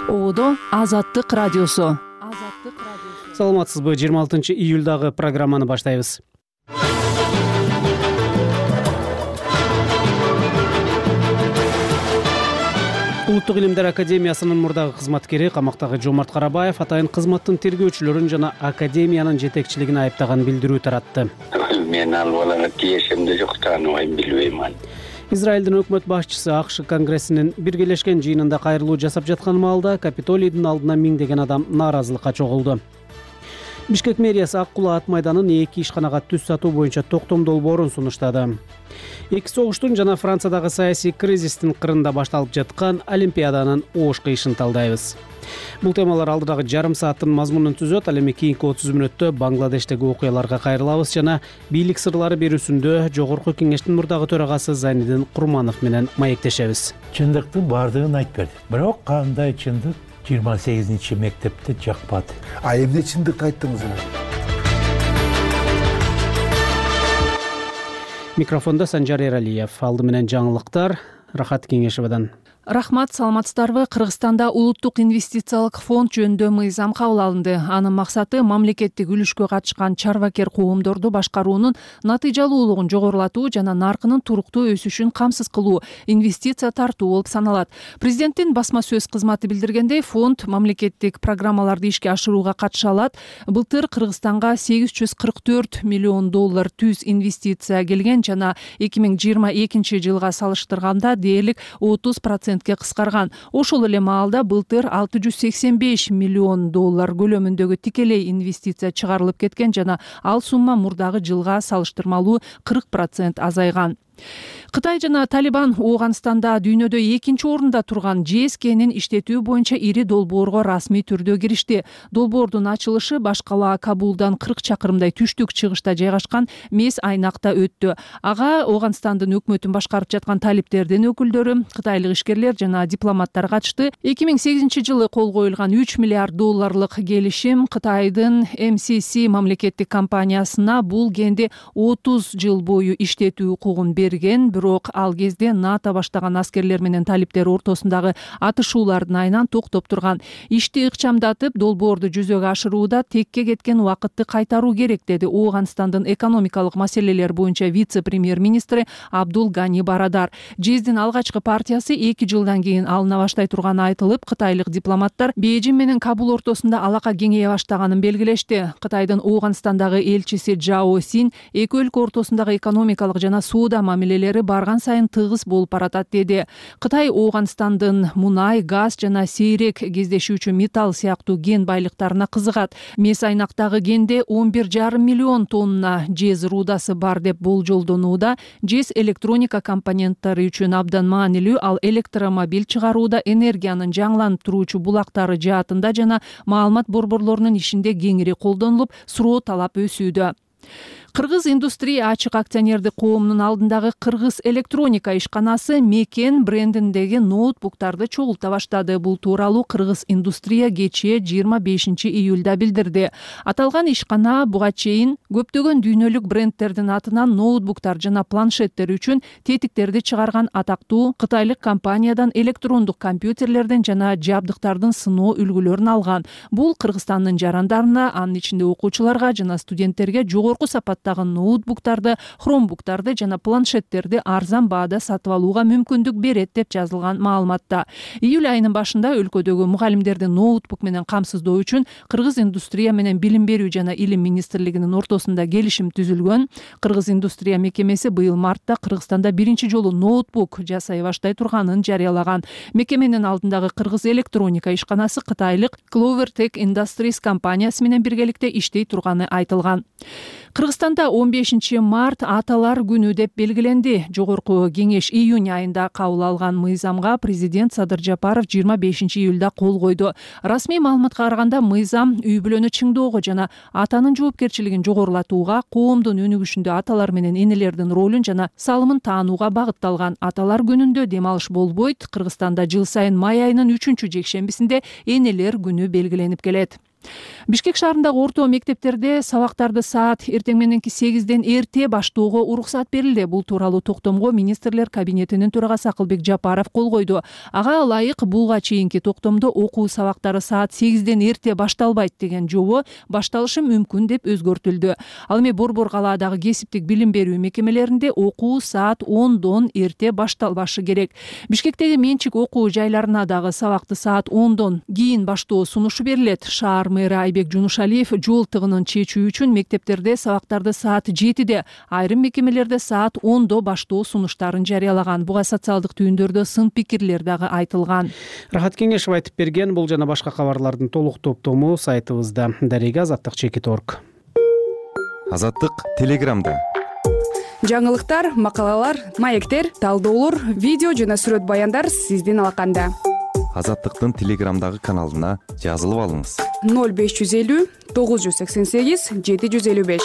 Оодо Азаттык радиосу. Саламатсызбы? 26-июлдагы программаны баштайбыз. Улуттук илимдер академиясынын мурдагы кызматкери, камактагы Жомарт Карабаев атайын кызматтын тергөөчүлөрүн жана академиянын жетекчилигин айыптаган билдирүү таратты. Мен албалага тиешимде жок, тааныбайм, билбейм. Израилдин өкмөт башчысы АКШ конгрессинин биргелешкен жыйынында кайрылуу жасап жаткан маалда Капитолийдин алдына миңдеген адам нааразылыкка чогулду. Бишкек мэриясы Ак Кулаа ат майданын 2 ишканага түз сатуу боюнча токтом долбоорун сунуштады. Эки согуштун жана Франциядагы саясий кризистин кырында башталып жаткан Олимпиаданын оош кыйышын талдайбыз. Бул темалар алдыдагы жарым сааттын мазмунун түзөт. Ал эми кийинки 30 мүнөттө Бангладештеги окуяларга кайрылабыз жана бийлик сырлары берүүсүндө Жогорку Кеңештин мурдагы төрагасы Зайнидин Курманов менен маектешебиз. Чындыктын бардыгын айтып берди. Бирок кандай чындык 28-чи мектепте жакпады. Эмне чындыкты айттыңыз? Микрофондо Санжар Эралиев. Алды менен жаңылыктар. Рахат Кеңешевадан. Рахмат, саламатсыздарбы? Кыргызстанда улуттук инвестициялык фонд жөнүндө мыйзам кабыл алынды. Анын максаты мамлекеттик үлүшкө катышкан чарбакер коомдорду башкаруунун натыйжалуулугун жогорулатуу жана наркынын туруктуу өсүшүн камсыз кылуу, инвестиция тартуу болуп саналат. Президенттин басма сөз кызматы билдиргендей, фонд мамлекеттик программаларды ишке ашырууга катыша алат. Былтыр Кыргызстанга $844 миллион түз инвестиция келген жана 2022 жылга салыштырганда дээрлик 30% кыскарган. Ошол эле маалда былтыр $685 миллион көлөмүндөгү тикелей инвестиция чыгарылып кеткен жана ал сумма мурдагы жылга салыштырмалуу 40% азайган. Кытай жана Талибан Ооганстанда дүйнөдө 2-нчи орунда турган ЖСКнин иштетүү боюнча ири долбоорго расмий түрдө киришти. Долбоордун ачылышы баш кала Кабулдан 40 чакырымдай түштүк чыгышта жайгашкан Мес айнакта өттү. Ага Ооганстандын өкмөтүн башкарып жаткан талиптердин өкүлдөрү, кытайлык ишкерлер жана дипломаттар катышты. 2008 жылы кол коюлган $3 миллиард келишим Кытайдын МСС мамлекеттик компаниясына бул кенде 30 жыл бою иштетүү укугун берген, бирок ал кезде НАТО баштаган аскерлер менен талиптер ортосундагы атышуулардын айынан токтоп турган. Ишти ыкчамдатып, долбоорду жүзөгө ашырууда текке кеткен убакытты кайтаруу керек, деди Ооганстандын экономикалык маселелер боюнча вице-премьер-министри Абдул Гани Барадар. ЖСдин алгачкы партиясы 2 жылдан кийин алына баштай турганы айтылып, кытайлык дипломаттар Бейжин менен Кабул ортосунда алака кеңейе баштаганын белгилешти. Кытайдын Ооганстандагы элчиси Жао Син эки өлкө ортосундагы экономикалык жана соода мамилелери барган сайын тыгыз болуп баратат, деди. Кытай Ооганстандын мунай, газ жана сейрек кездешүүчү металл сыяктуу кен байлыктарына кызыгат. Мес айнактагы кенде 11,5 миллион тонна жез рудасы бар деп болжолдонууда. Жез электроника компоненттери үчүн абдан маанилүү, ал электромобиль чыгарууда, энергиянын жаңыланып туруучу булактары жаатында жана маалымат борборлорунун ишинде кеңири колдонулуп, суроо талап өсүүдө. Кыргыз индустрия ачык акционердик коомунун алдындагы Кыргыз электроника ишканасы Мекен брендиндеги ноутбуктарды чогулта баштады. Бул тууралуу Кыргыз индустрия кечээ 25-июлда билдирди. Аталган ишкана буга чейин көптөгөн дүйнөлүк брендтердин атынан ноутбуктар жана планшеттер үчүн тетиктерди чыгарган атактуу кытайлык компаниядан электрондук компьютерлерден жана жабдыктардын сыноо үлгүлөрүн алган. Бул Кыргызстандын жарандарына, анын ичинде окуучуларга жана студенттерге жогорку сапаттагы ноутбуктарды, хромбуктарды жана планшеттерди арзан баада сатып алууга мүмкүндүк берет деп жазылган маалыматта. Июль айынын башында өлкөдөгү мугалимдерди ноутбук менен камсыздоо үчүн Кыргыз индустрия менен билим берүү жана илим министрлигинин ортосунда келишим түзүлгөн. Кыргыз индустрия мекемеси быйыл мартта Кыргызстанда биринчи жолу ноутбук жасай баштай турганын жарыялаган. Мекеменин алдындагы Кыргыз электроника ишканасы кытайлык Clovertech Industries компаниясы менен биргеликте иштей турганы айтылган. Кыргызстанда 15 март Аталар күнү деп белгиленди. Жогорку кеңеш июнь айында кабыл алган мыйзамга президент Садыр Жапаров 25 июлда кол койду. Расмий маалыматка караганда мыйзам үй бүлөнү чыңдоого жана атанын жоопкерчилигин жогорулатууга, коомдун өнүгүшүндө аталар менен энелердин ролун жана салымын таанууга багытталган. Аталар күнүндө дем алыш болбойт. Кыргызстанда жыл сайын май айынын 3-жекшембисинде энелер күнү белгиленип келет. Бишкек шаарындагы орто мектептерде сабактарды саат эртең мененки 8ден эрте баштоого уруксат берилди. Бул тууралуу токтомго министрлер кабинетинин төрагасы Акылбек Жапаров кол койду. Ага ылайык буга чейинки токтомдо окуу сабактары саат 8ден эрте башталбайт деген жобо башталышы мүмкүн деп өзгөртүлдү. Ал эми Борбор калаадагы кесиптик билим берүү мекемелеринде окуу саат 10дон эрте башталбашы керек. Бишкектеги менчик окуу жайларына дагы сабакты саат 10дон кийин баштоо сунушу берилет. Шаар мэрі Айбек Жунушалиев жол тыгынын чечүү үчүн мектептерде сабактарды саат 7де, айрым мекемелерде саат 10до баштоо сунуштарын жарыялаган. Буга социалдык түйүндөрдө сын пикирлер дагы айтылган. Рахат Кеңешев айтып берген. Бул жана башка кабарлардын толук топтому сайтыбызда. Дарега Азаттык.org. Азаттык Телеграмда. Жаңылыктар, макалалар, маектер, талдоолор, видео жана сүрөт баяндар сиздин алаканда. Азаттыктын Телеграмдагы каналына жазылып алыңыз. 0550 988 755.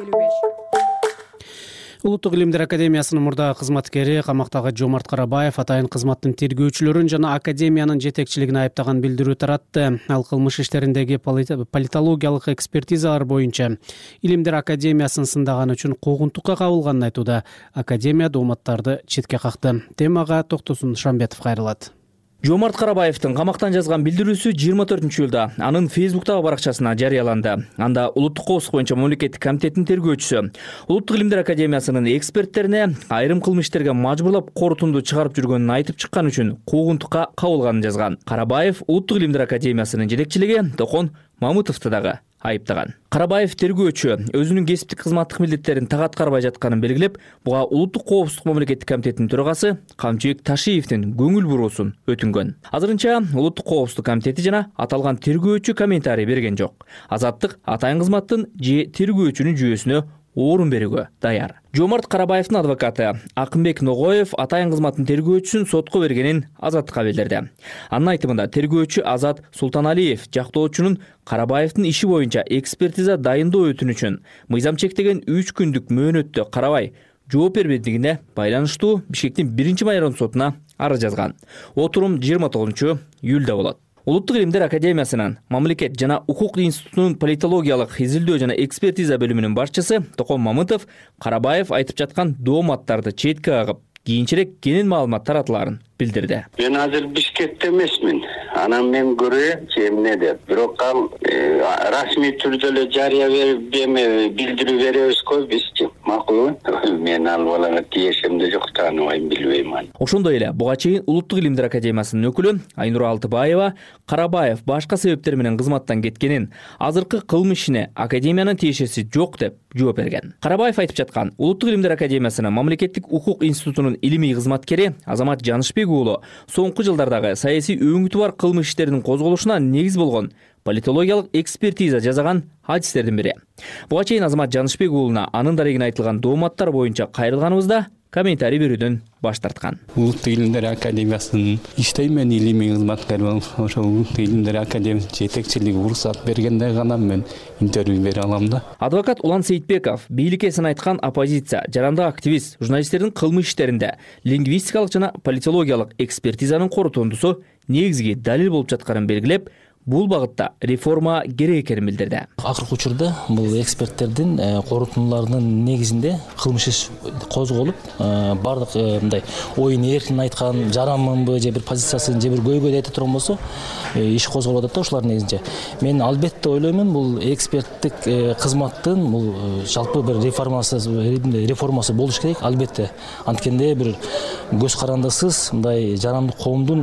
Улуттук илимдер академиясынын мурдагы кызматкери камактагы Жомарт Карабаев атайын кызматтын тергөөчүлөрүн жана академиянын жетекчилигин айыптаган билдирүү таратты. Ал кылмыш иштериндеги политологиялык экспертизалар боюнча Илимдер академиясын сындаган үчүн куугунтукка кабылганын айтууда. Академия дооматтарды четке какты. Темага Токтосун Шамбетов кайрылат. Жомарт Карабаевдин камактан жазган билдирүүсү 24-июлда анын Фейсбуктагы баракчасына жарыяланды. Анда улуттук коопсуздук боюнча мамлекеттик комитеттин тергөөчүсү Улуттук илимдер академиясынын эксперттерине айрым кылмыштерге мажбурлап корутунду чыгарып жүргөнүн айтып чыккан үчүн куугунтукка кабылганын жазган. Карабаев Улуттук илимдер академиясынын жетекчилиги Токон Мамытовду дагы айыптаган. Карабаев тергөөчү өзүнүн кесиптик кызматтык милдеттерин так аткарбай жатканын белгилеп, буга улуттук коопсуздук мамлекеттик комитетинин төрагасы Камчыбек Ташиевдин көңүл буруусун өтүнгөн. Азырынча улуттук коопсуздук комитети жана аталган тергөөчү комментарий берген жок. Азаттык атайын кызматтын же тергөөчүнүн жүйөсүнө орун берүүгө даяр. Жомарт Карабаевдин адвокаты Акынбек Ногоев атайын кызматтын тергөөчүсүн сотко бергенин Азаттыкка билдирди. Анын айтымында тергөөчү Азат Султаналиев жактоочунун Карабаевдин иши боюнча экспертиза дайындоо өтүнүчүн мыйзам чектеген 3 күндүк мөөнөттө карабай жооп бербедигине байланыштуу Бишкектин 1-майрон сотуна арыз жазган. Отурум 29-июлда болот. Улуттук илимдер академиясынын мамлекет жана укук институтунун политологиялык изилдөө жана экспертиза бөлүмүнүн башчысы Токон Мамытов Карабаев айтып жаткан дооматтарды четке кагып, кийинчерээк кенен маалымат таратыларын билдирди. Мен азыр Бишкекте эмесмин. Анан мен көрөм эмне деп. Бирок ал расмий түрдө эле жарыя берип билдирүү беребизго бизчи. Макулбу? Мен ал балага тиешимде жок, тааныбайм, билбейм аны. Ошондой эле буга чейин Улуттук илимдер академиясынын өкүлү Айнур Алтыбаева Карабаев башка себептер менен кызматтан кеткенин, азыркы кылмыш ишине академиянын тиешеси жок деп жооп берген. Карабаев айтып жаткан Улуттук илимдер академиясынын мамлекеттик укук институтунун илимий кызматкери Азамат Жанышбек соңку жылдардагы саясий өңүтү бар кылмыш иштеринин козголушуна негиз болгон политологиялык экспертиза жасаган адистердин бири. Буга чейин Азамат Жанышбек уулуна анын дарегине айтылган дооматтар боюнча кайрылганыбызда комментарий берүүдөн баш тарткан. Улуттук илимдер академиясынын иштейм, мен илимий кызматкермин. Ошол Улуттук илимдер академиясынын жетекчилиги уруксат бергенде гана мен интервью бере алам да. Адвокат Улан Сейитбеков бийликке сын айткан оппозиция, жарандык активист, журналисттердин кылмыш иштеринде лингвистикалык жана политологиялык экспертизанын корутундусу негизги далил болуп жатканын белгилеп, бул багытта реформа керек экенин билдирди. Акыркы учурда бул эксперттердин корутундуларынын негизинде кылмыш иш козголуп, бардык мындай оюн эркин айткан, жаранмынбы же бир позициясын же бир көйгөй айта турган болсо, иш козголуп атат да ошолардын негизинде. Мен албетте ойлоймун, бул эксперттик кызматтын бул жалпы бир реформасы болуш керек, албетте. Анткенде бир көз карандысыз мындай жарандык коомдун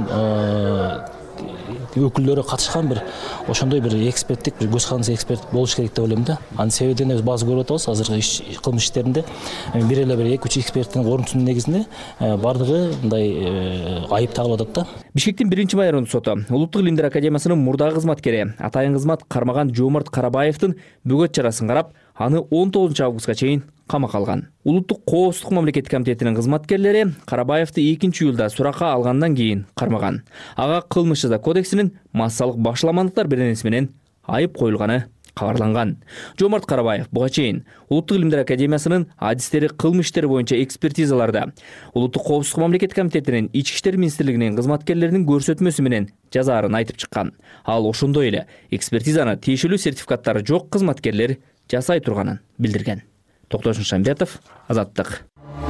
өкүлдөрү катышкан бир ошондой бир эксперттик, бир көз карандысыз эксперт болуш керек деп ойлойм да. Анын себебин биз баазы көрүп атабыз, азыркы кылмыш иштеринде бир эле бир 2-3 эксперттин корунтусунун негизинде бардыгы мындай айып тагылып атат да. Бишкектин 1-майрон соту Улуттук илимдер академиясынын мурдагы кызматкери атайын кызмат кармаган Жомарт Карабаевдин бөгөт чарасын карап, аны 19 августка чейин камакка алган. Улуттук коопсуздук мамлекеттик комитетинин кызматкерлери Карабаевди 2-июлда суракка алгандан кийин кармаган. Ага кылмыш жаза кодексинин массалык башаламандыктар беренеси менен айып коюлганы кабарланган. Жомарт Карабаев буга чейин Улуттук илимдер академиясынын адистери кылмыш иштери боюнча экспертизаларда Улуттук коопсуздук мамлекеттик комитетинин Ички иштер министрлигинин кызматкерлеринин көрсөтмөсү менен жазаарын айтып чыккан. Ал ошондой эле экспертизаны тиешелүү сертификаттары жок кызматкерлер жасай турганын билдирген. Токтош Шамбетов, Азаттык.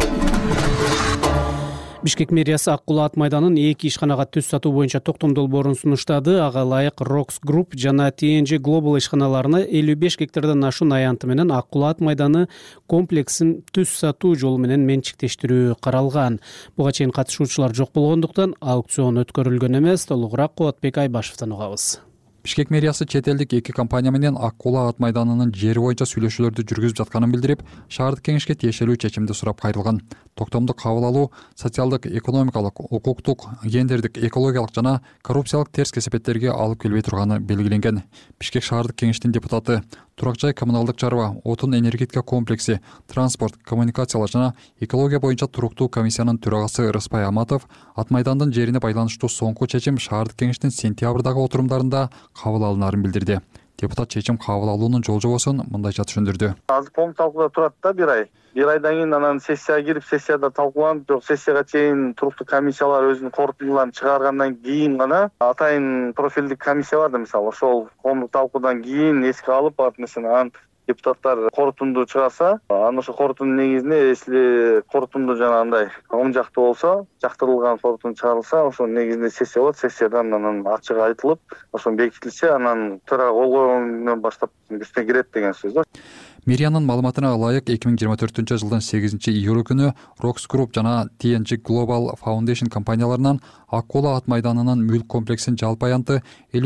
Бишкек мэриясы Ак Кулаа ат майданын 2 ишканага түз сатуу боюнча токтом долбоорун сунуштады. Ага ылайык Rox Group жана TNG Global ишканаларына 55 гектардан ашуун аянты менен Ак Кулаа ат майданы комплексин түз сатуу жолу менен менчиктештирүү каралган. Буга чейин катышуучулар жок болгондуктан аукцион өткөрүлгөн эмес. Толугураак Кубатбек Айбашевден угабыз. Бишкек мэриясы чет элдик 2 компания менен Ак Кулаа ат майданынын жери боюнча сүйлөшүүлөрдү жүргүзүп жатканын билдирип, шаардык кеңешке тиешелүү чечимди сурап кайрылган. Токтомду кабыл алуу социалдык, экономикалык, укуктук, гендердик, экологиялык жана коррупциялык терс кесепеттерге алып келбей турганы белгиленген. Бишкек шаардык кеңештин депутаты, турак жай коммуналдык чарба, отун энергетика комплекси, транспорт, коммуникациялар жана экология боюнча туруктуу комиссиянын төрагасы Рыспай Аматов ат майдандын жерине байланыштуу соңку чечим шаардык кеңештин сентябрдагы отурумдарында кабыл алынаарын билдирди. Депутат чечим кабыл алуунун жол-жобосун мындайча түшүндүрдү. Азыр коом талкууда турат да бир ай. Бир айдан кийин анан сессияга кирип, сессияда талкууланып, жок сессияга чейин туруктуу комиссиялар өзүнүн корутундуларын чыгаргандан кийин гана атайын профилдик комиссия бар да, мисалы ошол коомдук талкуудан кийин эске алып, анан депутаттар корутунду чыгарса, анан ошо корутундун негизинде если корутунду жанагындай оң жактуу болсо, жактырылган корутунду чыгарылса, ошонун негизинде сессия болот. Сессиядан анан ачык айтылып, ошон бекитилсе, анан төрага кол койгондон баштап күчүнө кирет деген сөз. Мэриянын маалыматына ылайык 2024-жылдын 8-июль күнү Rox Group жана TNG Global Foundation компанияларынан Ак Кулаа ат майданынын мүлк комплексин жалпы аянты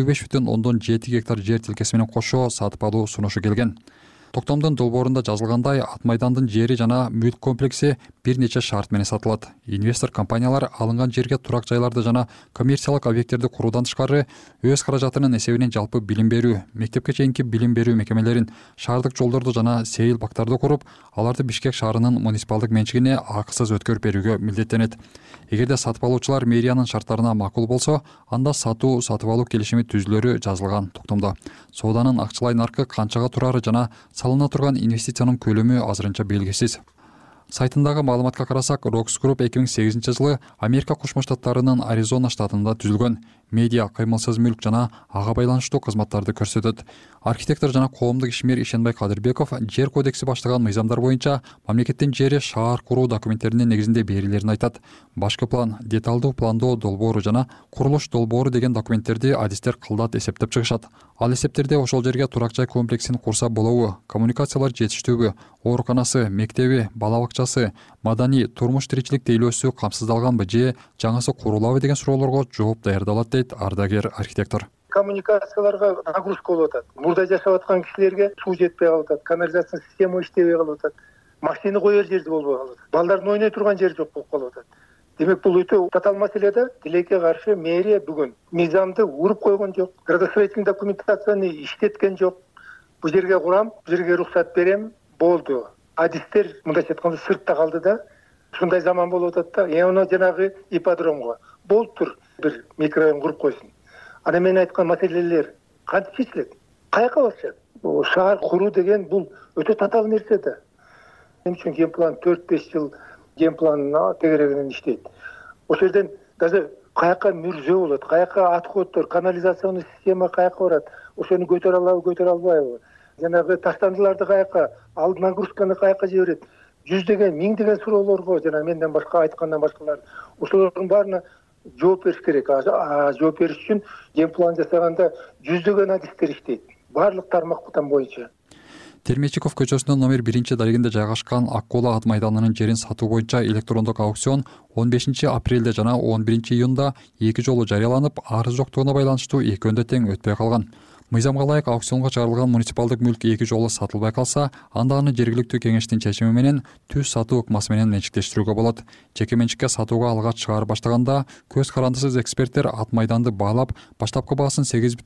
55,7 гектар жер тилкеси менен кошо сатып алуу сунушу келген. Токтомдун долбоорунда жазылгандай, ат майдандын жери жана мүлк комплекси бир нече шарт менен сатылат. Инвестор компаниялар алынган жерге турак жайларды жана коммерциялык объекттерди куруудан тышкары өз каражатынын эсебинен жалпы билим берүү, мектепке чейинки билим берүү мекемелерин, шаардык жолдорду жана сейил бактарды куруп, аларды Бишкек шаарынын муниципалдык менчигине акысыз өткөрүп берүүгө милдеттенет. Эгерде сатып алуучулар мэриянын шарттарына макул болсо, анда сатып алуу келишими түзүлөрү жазылган токтомдо. Сооданын акчалай наркы канчага турары жана салына турган инвестициянын көлөмү азырынча белгисиз. Сайтындагы маалыматка карасак, Rox Group 2008-жылы Америка Кошмо Штаттарынын Аризона штатында түзүлгөн. Медиа, кыймылсыз мүлк жана ага байланыштуу кызматтарды көрсөтөт. Архитектор жана коомдук ишмер Ишенбай Кадырбеков жер кодекси баштаган мыйзамдар боюнча мамлекеттин жери шаар куруу документтеринин негизинде берилерин айтат. Башкы план, деталдуу пландоо долбоору жана курулуш долбоору деген документтерди адистер кылдат эсептеп чыгышат. Ал эсептерде ошол жерге турак жай комплексин курса болобу, коммуникациялар жетиштүүбү, ооруканасы, мектеби, бала бакчасы, маданий, турмуш тиричилик тейлөөсү камсыздалганбы же жаңысы курулабы деген суроолорго жооп даярдалат дейт ардагер архитектор. Коммуникацияларга нагрузка болуп атат. Мурда жашап аткан кишилерге суу жетпей калып атат, канализация система иштебей калып атат, машина коер жерди болбой калып атат, балдардын ойной турган жери жок болуп калып атат. Демек бул өтө татаал маселе да. Тилекке каршы мэрия бүгүн мыйзамды уруп койгон жок, градостроительный документацияны иштеткен жок. Бул жерге курам, бул жерге уруксат берем, болду. Адистер мындайча айтканда сыртта калды да. Ушундай заман болуп атат да. Эне жанагы ипподромго болуптур, бир микрорайон куруп койсун. Анан мен айткан маселелер кантип чечилет? Каяка барышат? Шаар куруу деген бул өтө татаал нерсе да. Мен үчүн генплан 4-5 жыл генпланына тегерегинен иштейт. Ошол жерден даже каяка мүрзө болот, каяка отходдор, канализационный система каяка барат, ошону көтөрө алабы, көтөрө албайбы? Жанагы таштандыларды каяка, ал нагрузканы каяка жиберет? Жүздөгөн, миңдеген суроолорго жана менден башка айткандан башкалар ошолордун баарына жооп бериш керек. Жооп бериш үчүн генплан жасаганда жүздөгөн адистер иштейт. Баардык тармактан боюнча. Термечиков көчөсүнүн номер 1-дарегинде жайгашкан Ак Кулаа ат майданынын жерин сатуу боюнча электрондук аукцион 15 апрелде жана 11 июнда 2 жолу жарыяланып, арыз жоктугуна байланыштуу экөөндөй тең өтпөй калган. Мыйзамга ылайык аукционго чыгарылган муниципалдык мүлк 2 жолу сатылбай калса, анда аны жергиликтүү кеңештин чечими менен түз сатуу ыкмасы менен менчиктештирүүгө болот. Жеке менчикке сатууга алгач чыгарып баштаганда, көз карандысыз эксперттер ат майданды баалап, баштапкы баасын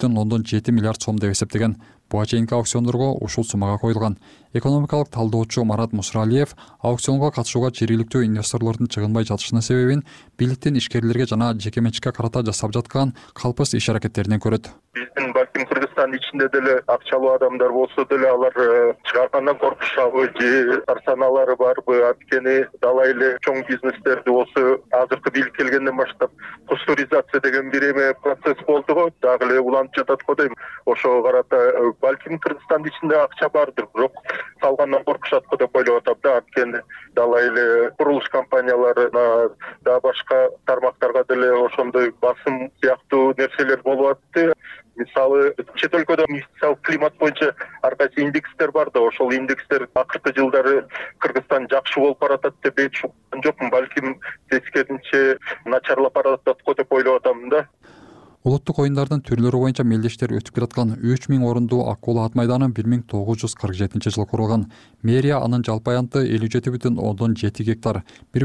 8,7 миллиард сом деп эсептеген. Буга чейинки аукциондорго ушул суммага коюлган. Экономикалык талдоочу Марат Мусралиев аукционго катышууга жергиликтүү инвесторлордун чыгынбай жатышынын себебин бийликтин ишкерлерге жана жеке менчикке карата жасап жаткан калпыс иш аракеттеринен көрөт. Биздин балким Кыргызстандын ичинде деле акчалуу адамдар болсо деле алар чыгаргандан коркушабы же тарсаналары барбы? Анткени далай эле чоң бизнестерди болсо азыркы бийлик келгенден баштап пастеризация деген бир эме процесс болду го, дагы эле уланып жатат го дейм. Ошого карата балким Кыргызстандын ичинде акча бардыр, бирок салгандан коркушат го деп ойлоп атам да. Анткени далай эле курулуш компанияларына да башка тармактарга деле ошондой басым сыяктуу нерселер болуп атты. Мисалы чет өлкөдө инвестициялык климат боюнча ар кайсы индекстер бар да, ошол индекстер акыркы жылдары Кыргызстан жакшы болуп баратат деп эч уккан жокмун. Балким тескерисинче начарлап баратат го деп ойлоп атам да. Улуттук оюндардын түрлөрү боюнча мелдештер өтүп келаткан 3000 орундуу Аккула ат майданы 1947 жылы курулган. Мэрия анын жалпы аянты 57,7 гектар,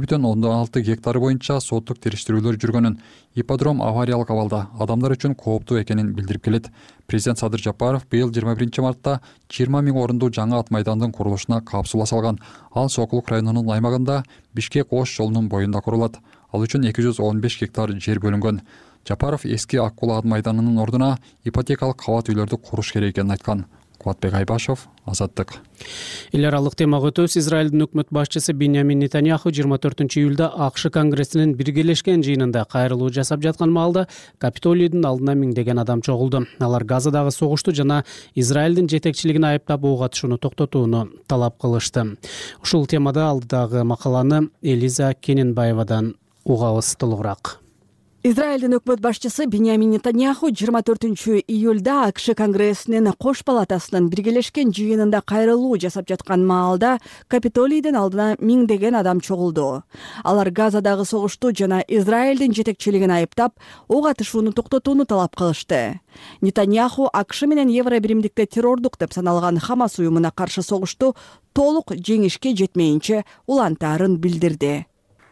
1,6 гектары боюнча соттук териштирүүлөр жүргөнүн, ипподром авариялык абалда, адамдар үчүн кооптуу экенин билдирип келет. Президент Садыр Жапаров быйыл 21 мартта 20 000 орундуу жаңы ат майдандын курулушуна капсула салган. Ал Сокулук районунун аймагында Бишкек-Ош жолунун боюнда курулат. Ал үчүн 215 гектар жер бөлүнгөн. Жапаров эски Аккула ат майданынын ордуна ипотекалык кабат үйлөрдү куруш керек экенин айткан. Кубатбек Айбашев, Азаттык. Эл аралык темага өтөбүз. Израилдин өкмөт башчысы Биньямин Нетаньяху 24-июлда АКШ Конгрессинин биргелешкен жыйынында кайрылуу жасап жаткан маалда Капитолийдин алдына миңдеген адам чогулду. Алар Газадагы согушту жана Израилдин жетекчилигин айыптап ок атышууну токтотууну талап кылышты. Ушул темада алдыдагы макаланы Элиза Кененбаевадан угабыз толугураак. Израилдин өкмөт башчысы Биньямин Нетаньяху 24-июлда АКШ Конгрессинин кош палатасынын биргелешкен жыйынында кайрылуу жасап жаткан маалда Капитолийдин алдына миңдеген адам чогулду. Алар Газадагы согушту жана Израилдин жетекчилигин айыптап, ок атышууну токтотууну талап кылышты. Нетаньяху АКШ менен Евробиримдикте террордук деп саналган Хамас уюмуна каршы согушту толук жеңишке жетмейинче улантаарын билдирди.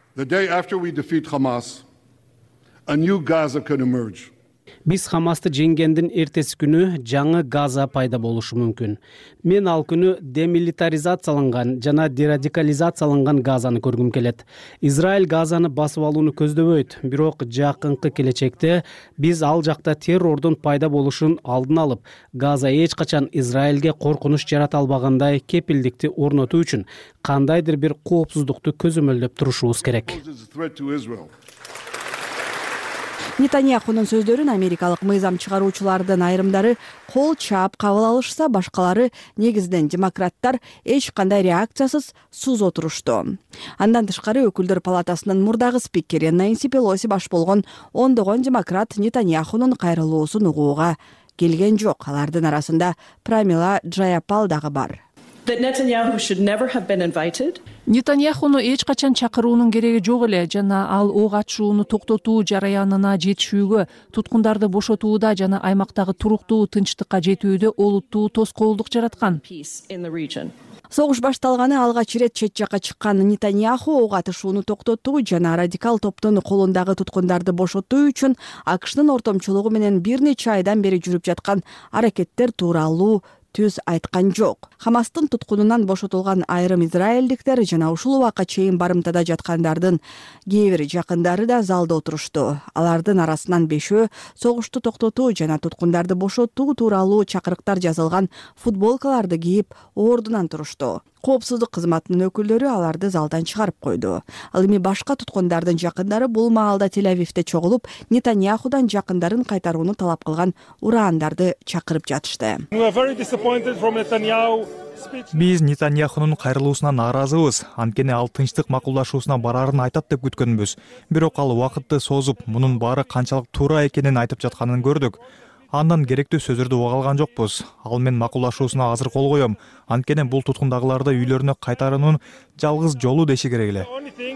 A new Gaza could emerge. Биз Хамасты жеңгендин эртеси күнү жаңы Газа пайда болушу мүмкүн. Мен ал күнү демилитаризацияланган жана дерадикализацияланган Газаны көргүм келет. Израиль Газаны басып алууну көздөбөйт, бирок жакынкы келечекте биз ал жакта террордун пайда болушун алдын алып, Газа эч качан Израилге коркунуч жарата албагандай кепилдикти орнотуу үчүн кандайдыр бир коопсуздукту көзөмөлдөп турушубуз керек. Нетаньяхунун сөздөрүн америкалык мыйзам чыгаруучулардын айрымдары кол чаап кабыл алышса, башкалары негизинен демократтар эч кандай реакциясыз суз отурушту. Андан тышкары өкүлдөр палатасынын мурдагы спикери Нэнси Пелоси баш болгон ондогон демократ Нетаньяхунун кайрылуусун угууга келген жок. Алардын арасында Прамила Джаяпал дагы бар. Нетаньяхуну эч качан чакыруунун кереги жок эле жана ал ок атышууну токтотуу жараянына жетишүүгө, туткундарды бошотууда жана аймактагы туруктуу тынчтыкка жетүүдө олуттуу тоскоолдук жараткан. Согуш башталганы алгач ирет чет жакка чыккан Нетаньяху ок атышууну токтотуу жана радикал топтун колундагы туткундарды бошотуу үчүн АКШнын ортомчулугу менен бир нече айдан бери жүрүп жаткан аракеттер тууралуу түз айткан жок. Хамастын туткунунан бошотулган айрым израилдиктер жана ушул убакка чейин барымтада жаткандардын кээ бир жакындары да залда отурушту. Алардын арасынан 5-өө согушту токтотуу жана туткундарды бошотуу тууралуу чакырыктар жазылган футболкаларды кийип ордунан турушту. Коопсуздук кызматынын өкүлдөрү аларды залдан чыгарып койду. Ал эми башка туткундардын жакындары бул маалда Тель-Авивде чогулуп, Нетаньяхудан жакындарын кайтарууну талап кылган ураандарды чакырып жатышты. Биз Нетаньяхунун кайрылуусуна нааразыбыз. Анткени ал тынчтык макулдашуусуна бараарын айтат деп күткөнбүз. Бирок ал убакытты созуп, мунун баары канчалык туура экенин айтып жатканын көрдүк. Андан керектүү сөздөрдү уга алган жокпуз. Ал мен макулдашуусуна азыр кол коем. Анткени бул туткундагыларды үйлөрүнө кайтаруунун жалгыз жолу деши керек эле.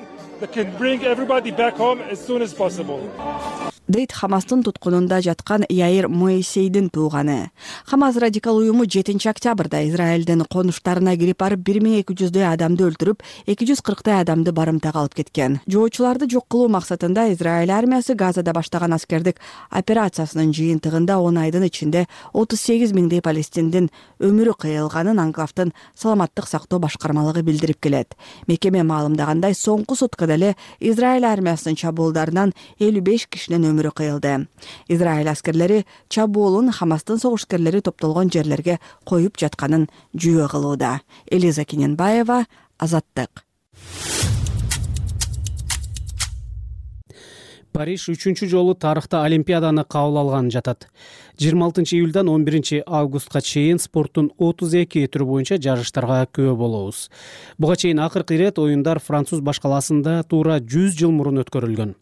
Дейт Хамастын туткунунда жаткан Яир Моисейдин тууганы. Хамас радикал уюму 7-октябрда Израилдин конуштарына кирип барып 1200 адамды өлтүрүп, 240 адамды барымтага алып кеткен. Жоочуларды жок кылуу максатында Израиль армиясы Газада баштаган аскердик операциясынын жыйынтыгында 10 айдын ичинде 38 000 палестиндин өмүрү кыйылганын Анклавдын саламаттык сактоо башкармалыгы билдирип келет. Мекеме маалымдагандай, соңку суткада эле Израиль армиясынын чабуулдарынан 55 кишинин өмүрү өмүрү кыйылды. Израиль аскерлери чабуулун Хамастын согушкерлери топтолгон жерлерге коюп жатканын жүйө кылууда. Элиза Кененбаева, Азаттык. Париж 3-чү жолу тарыхта Олимпиаданы кабыл алган жатат. 26 июлдан 11 августка чейин спорттун 32 түрү боюнча жарыштарга күбө болобуз. Буга чейин акыркы ирет оюндар Француз башкаласында туура 100 жыл мурун өткөрүлгөн.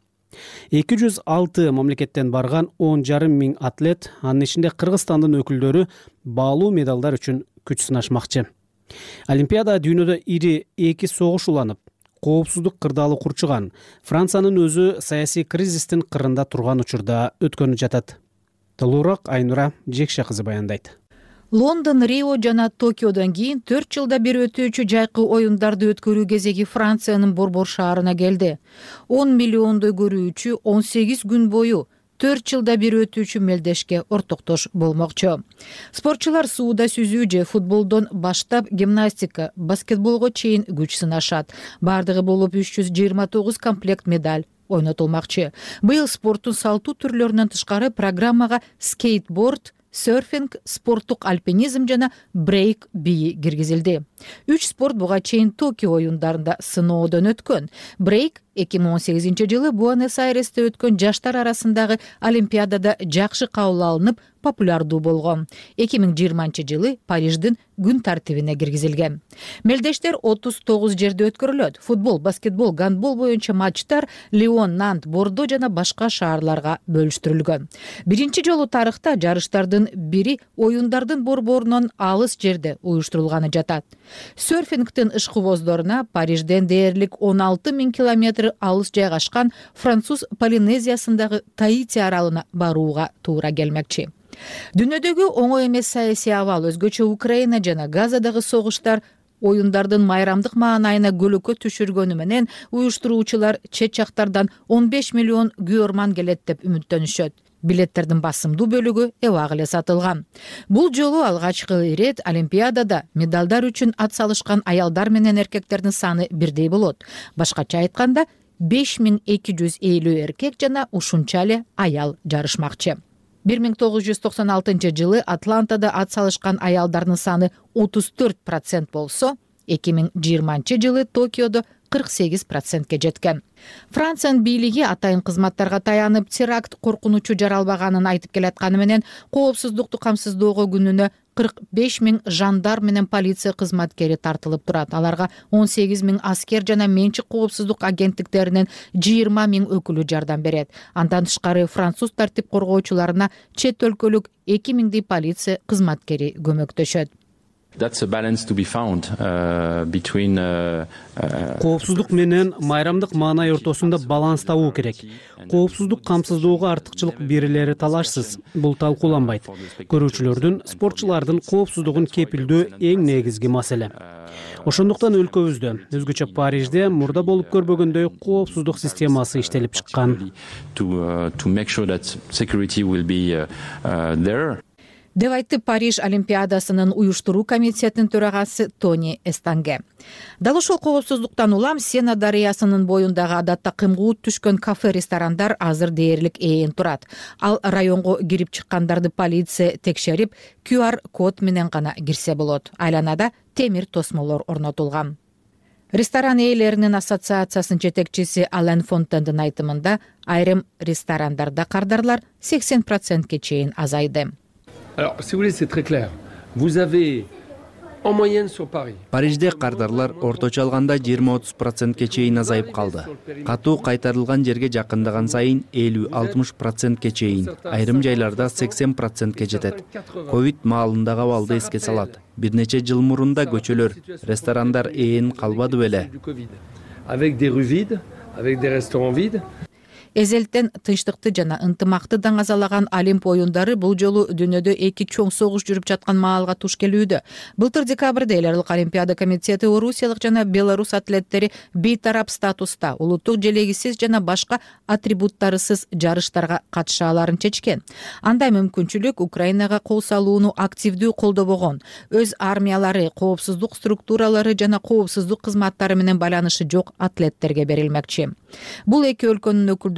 206 мамлекеттен барган 10,5 миң атлет, анын ичинде Кыргызстандын өкүлдөрү баалуу медалдар үчүн күч сынашмакчы. Олимпиада дүйнөдө ири 2 согуш уланып, коопсуздук кырдаалы курчуган, Франциянын өзү саясий кризистин кырында турган учурда өткөнүп жатат. Толугураак Айнура Жекше кызы баяндайт. Лондон, Рио жана Токиодон кийин 4 жылда бир өтүүчү жайкы оюндарды өткөрүү кезеги Франциянын борбор шаарына келди. 10 миллиондой көрүүчү 18 күн бою 4 жылда бир өтүүчү мелдешке ортоктош болмокчу. Спортчулар сууда сүзүү же футболдон баштап гимнастика, баскетболго чейин күч сынашат. Бардыгы болуп 329 комплект медаль ойнотулмакчы. Быйыл спорттун салттуу түрлөрүнөн тышкары программага скейтборд, серфинг, спорттук альпинизм жана брейк бии киргизилди. 3 спорт буга чейин Токио оюндарында сыноодон өткөн. Брейк 2018 жылы Буэнос-Айресте өткөн жаштар арасындагы Олимпиадада жакшы кабыл алынып, популярдуу болгон. 2020 жылы Париждин күн тартибине киргизилген. Мелдештер 39 жерде өткөрүлөт. Футбол, баскетбол, гандбол боюнча матчтар Лион, Нант, Бордо жана башка шаарларга бөлүштүрүлгөн. Биринчи жолу тарыхта жарыштардын бири оюндардын борборунан алыс жерде уюштурулганы жатат. Серфингтин ышкыбоздоруна Парижден дээрлик 16 000 километр алыс жайгашкан Француз Полинезиясындагы Таити аралына барууга туура келмекчи. Дүйнөдөгү оңой эмес саясий абал, өзгөчө Украина жана Газадагы согуштар оюндардын майрамдык маанайына көлөкө түшүргөнү менен уюштуруучулар чет жактардан 15 миллион күйөрман келет деп үмүттөнүшөт. Билеттердин басымдуу бөлүгү эбак эле сатылган. Бул жолу алгачкы ирет Олимпиадада медалдар үчүн ат салышкан аялдар менен эркектердин саны бирдей болот. Башкача айтканда 5250 эркек жана ушунча эле аял жарышмакчы. 1996 жылы Атлантада ат салышкан аялдардын саны 34% болсо, 2020 жылы Токиодо 48%ке жеткен. Франциянын бийлиги атайын кызматтарга таянып, теракт коркунучу жаралбаганын айтып келатканы менен коопсуздукту камсыздоого күнүнө 45 000 жандар менен полиция кызматкери тартылып турат. Аларга 18 000 аскер жана менчик коопсуздук агенттиктеринен 20 000 өкүлү жардам берет. Андан тышкары француз тартип коргоочуларына чет өлкөлүк 2000 полиция кызматкери көмөктөшөт. That's a balance to be found between Коопсуздук менен майрамдык маанай ортосунда баланс табуу керек. Коопсуздук камсыздоого артыкчылык берилери талашсыз. Бул талкууланбайт. Көрүүчүлөрдүн, спортчулардын коопсуздугун кепилдөө эң негизги маселе. Ошондуктан өлкөбүздө, өзгөчө Парижде мурда болуп көрбөгөндөй коопсуздук системасы иштелип чыккан. To make sure that security will be there. Деп айтты Париж Олимпиадасынын уюштуруу комитетинин төрагасы Тони Эстанге. Дал ошол коопсуздуктан улам Сена дарыясынын боюндагы адатта кымгуут түшкөн кафе-ресторандар азыр дээрлик ээн турат. Ал районго кирип чыккандарды полиция текшерип, QR код менен гана кирсе болот. Айланада темир тосмолор орнотулган. Ресторан ээлеринин ассоциациясынын жетекчиси Ален Фонтендин айтымында, айрым ресторандарда кардарлар 80%ке чейин азайды. Alors, si vous voulez, c'est très clair. Vous avez en moyenne sur Paris. Парижде кардарлар орточо алганда 20-30%ке чейин азайып калды. Катуу кайтарылган жерге жакындаган сайын 50-60%ке чейин, айрым жайларда 80%ке жетет. Ковид маалындагы абалды эске салат. Бир нече жыл мурунда көчөлөр, ресторандар ээн калбады беле. Avec des rues vides, avec des restaurants vides. Эзелттен тынчтыкты жана ынтымакты даңазалаган Олимп оюндары бул жолу дүйнөдө эки чоң согуш жүрүп жаткан маалга туш келүүдө. Былтыр декабрда эл аралык Олимпиада комитети Орусиялык жана Белорус атлеттери бейтарап статуста улуттук желегисиз жана башка атрибуттарысыз жарыштарга катыша аларын чечкен. Андай мүмкүнчүлүк Украинага кол салууну активдүү колдобогон, өз армиялары, коопсуздук структуралары жана коопсуздук кызматтары менен байланышы жок атлеттерге берилмекчи. Бул эки өлкөнүн өкүлдөрү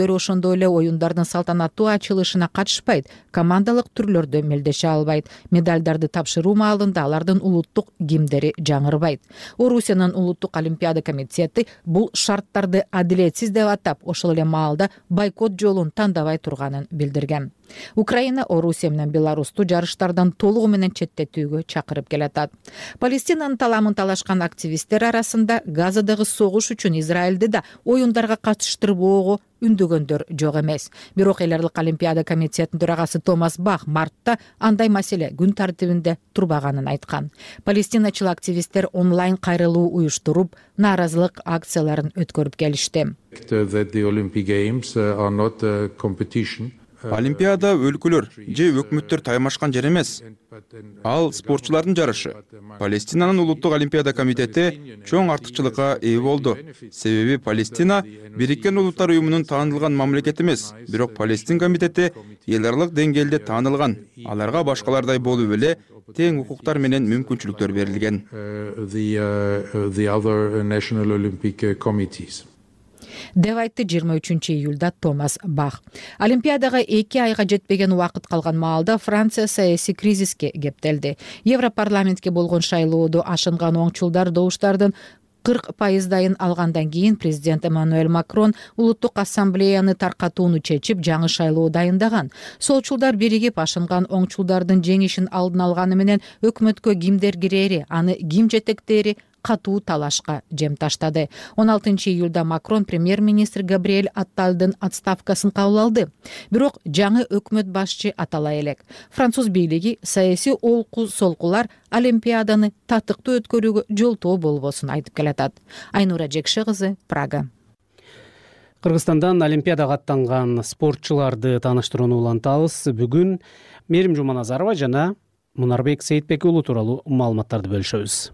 өкүлдөрү ошондой эле оюндардын салтанаттуу ачылышына катышпайт, командалык түрлөрдө мелдеше албайт. Медалдарды тапшыруу маалында алардын улуттук гимндери жаңырбайт. Орусиянын улуттук олимпиада комитети бул шарттарды адилетсиз деп атап, ошол эле маалда бойкот жолун тандабай турганын билдирген. Украина Орусия менен Беларусту жарыштардан толугу менен четтетүүгө чакырып келатат. Палестинанын таламын талашкан активисттер арасында Газадагы согуш үчүн Израилди да оюндарга катыштырбоого үндөгөндөр жок эмес. Бирок эл аралык олимпиада комитетинин төрагасы Томас Бах мартта андай маселе күн тартибинде турбаганын айткан. Палестиначыл активисттер онлайн кайрылуу уюштуруп, нааразылык акцияларын өткөрүп келишти. Олимпиада өлкөлөр же өкмөттөр таймашкан жер эмес. Ал спортчулардын жарышы. Палестинанын улуттук олимпиада комитети чоң артыкчылыкка ээ болду. Себеби Палестина Бириккен Улуттар уюмунун таанылган мамлекет эмес, бирок Палестин комитети эл аралык деңгээлде таанылган. Аларга башкалардай болуп эле тең укуктар менен мүмкүнчүлүктөр берилген. Деп айтты 23-июлда Томас Бах. Олимпиадага 2 айга жетпеген убакыт калган маалда Франция саясий кризиске кептелди. Европарламентке болгон шайлоодо ашынган оңчулдар добуштардын 40% алгандан кийин президент Эммануэль Макрон улуттук ассамблеяны таркатууну чечип, жаңы шайлоо дайындаган. Солчулдар биригип ашынган оңчулдардын жеңишин алдын алганы менен өкмөткө кимдер кирери, аны ким жетектери катуу талашка жем таштады. 16-июлда Макрон премьер-министр Габриэль Атталдын отставкасын кабыл алды. Бирок жаңы өкмөт башчы атала элек. Француз бийлиги саясий олку-солкулар Олимпиаданы татыктуу өткөрүүгө жолтоо болбосун айтып келатат. Айнура Жекше кызы, Прага. Кыргызстандан Олимпиадага аттанган спортчуларды тааныштырууну улантабыз. Бүгүн Мээрим Жуманазарова жана Мунарбек Сейитбек уулу тууралуу маалыматтарды бөлүшөбүз.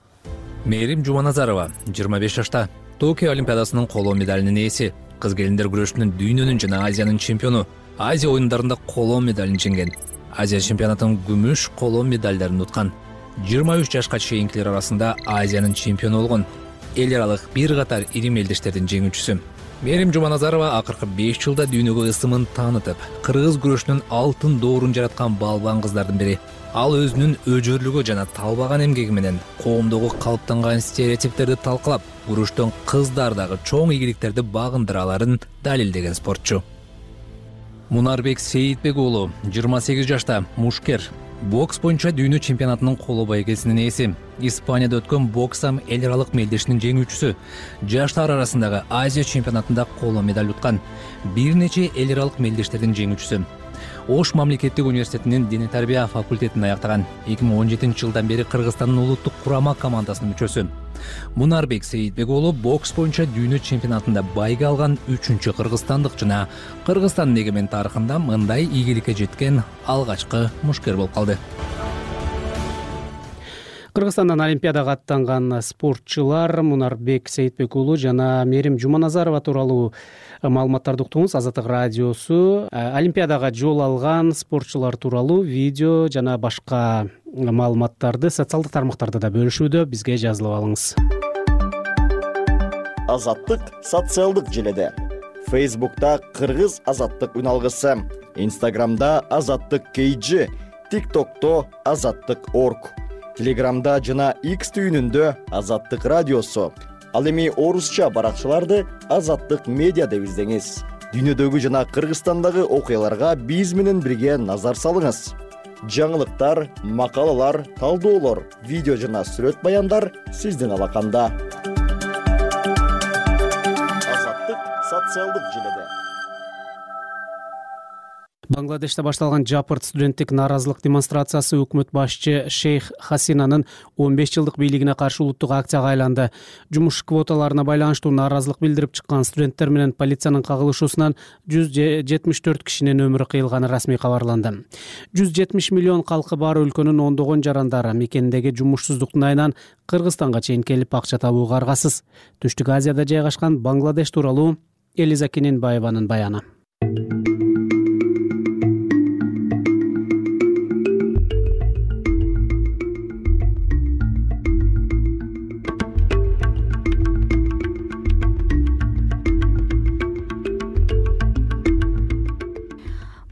Мээрим Жуманазарова 25 жашта, Токио Олимпиадасынын коло медалинин ээси, кыз келиндер күрөшүнүн дүйнөнүн жана Азиянын чемпиону. Азия оюндарында коло медалин жеңген. Азия чемпионатынын күмүш коло медалдарын уткан. 23 жашка чейинкилер арасында Азиянын чемпиону болгон. Эл аралык бир катар ири мелдештердин жеңүүчүсү. Мээрим Жуманазарова акыркы 5 жылда дүйнөгө ысымын таанытып, кыргыз күрөшүнүн алтын доорун жараткан балбан кыздардын бири. Ал өзүнүн өжөрлүгү жана талбаган эмгеги менен коомдогу калыптанган стереотиптерди талкалап, күрөштөн кыздар дагы чоң ийгиликтерди багындыра аларын далилдеген спортчу. Мунарбек Сейитбек уулу 28 жашта, мушкер. Бокс боюнча дүйнө чемпионатынын коло байгесинин ээси. Испанияда өткөн боксам эл аралык мелдешинин жеңүүчүсү. Жаштар арасындагы Азия чемпионатында коло медаль уткан. Бир нече эл аралык мелдештердин жеңүүчүсү. Ош мамлекеттик университетинин диний тарбия факультетин аяктаган. 2017 жылдан бери Кыргызстандын улуттук курама командасынын мүчөсү. Мунарбек Сейитбек уулу бокс боюнча дүйнө чемпионатында байга алган 3-чү кыргызстандык жана Кыргызстандын эгемен тарыхында мындай ийгиликке жеткен алгачкы мушкер болуп калды. Кыргызстандан Олимпиадага аттанган спортчулар Мунарбек Сейитбек уулу жана Мээрим Жуманазарова тууралуу маалыматтарды уктуңуз. Азаттык радиосу Олимпиадага жол алган спортчулар тууралуу видео жана башка маалыматтарды социалдык тармактарда да бөлүшүүдө. Бизге жазылып алыңыз. Азаттык социалдык желеде. Facebook'ta Кыргыз Азаттык үналгысы, Instagram'da Азаттык KG, TikTok'to Азаттык.org, Telegram'da жана X түйүнүндө Азаттык радиосу. Ал эми орусча баракчаларды Азаттык медиа деп издеңиз. Дүйнөдөгү жана Кыргызстандагы окуяларга биз менен бирге назар салыңыз. Жаңылыктар, макалалар, талдоолор, видео жана сүрөт баяндар сиздин алаканда. Азаттык социалдык желеде. Бангладеште башталган жапырт студенттик нааразылык демонстрациясы өкмөт башчы Шейх Хасинанын 15 жылдык бийлигине каршы улуттук акцияга айланды. Жумуш квоталарына байланыштуу нааразылык билдирип чыккан студенттер менен полициянын кагылышуусунан 174 кишинин өмүрү кыйылганы расмий кабарланды. 170 миллион калкы бар өлкөнүн ондогон жарандары мекендеги жумушсуздуктун айынан Кыргызстанга чейин келип акча табууга аргасыз. Түштүк Азияда жайгашкан Бангладеш тууралуу Элиза Кененбаеванын баяны.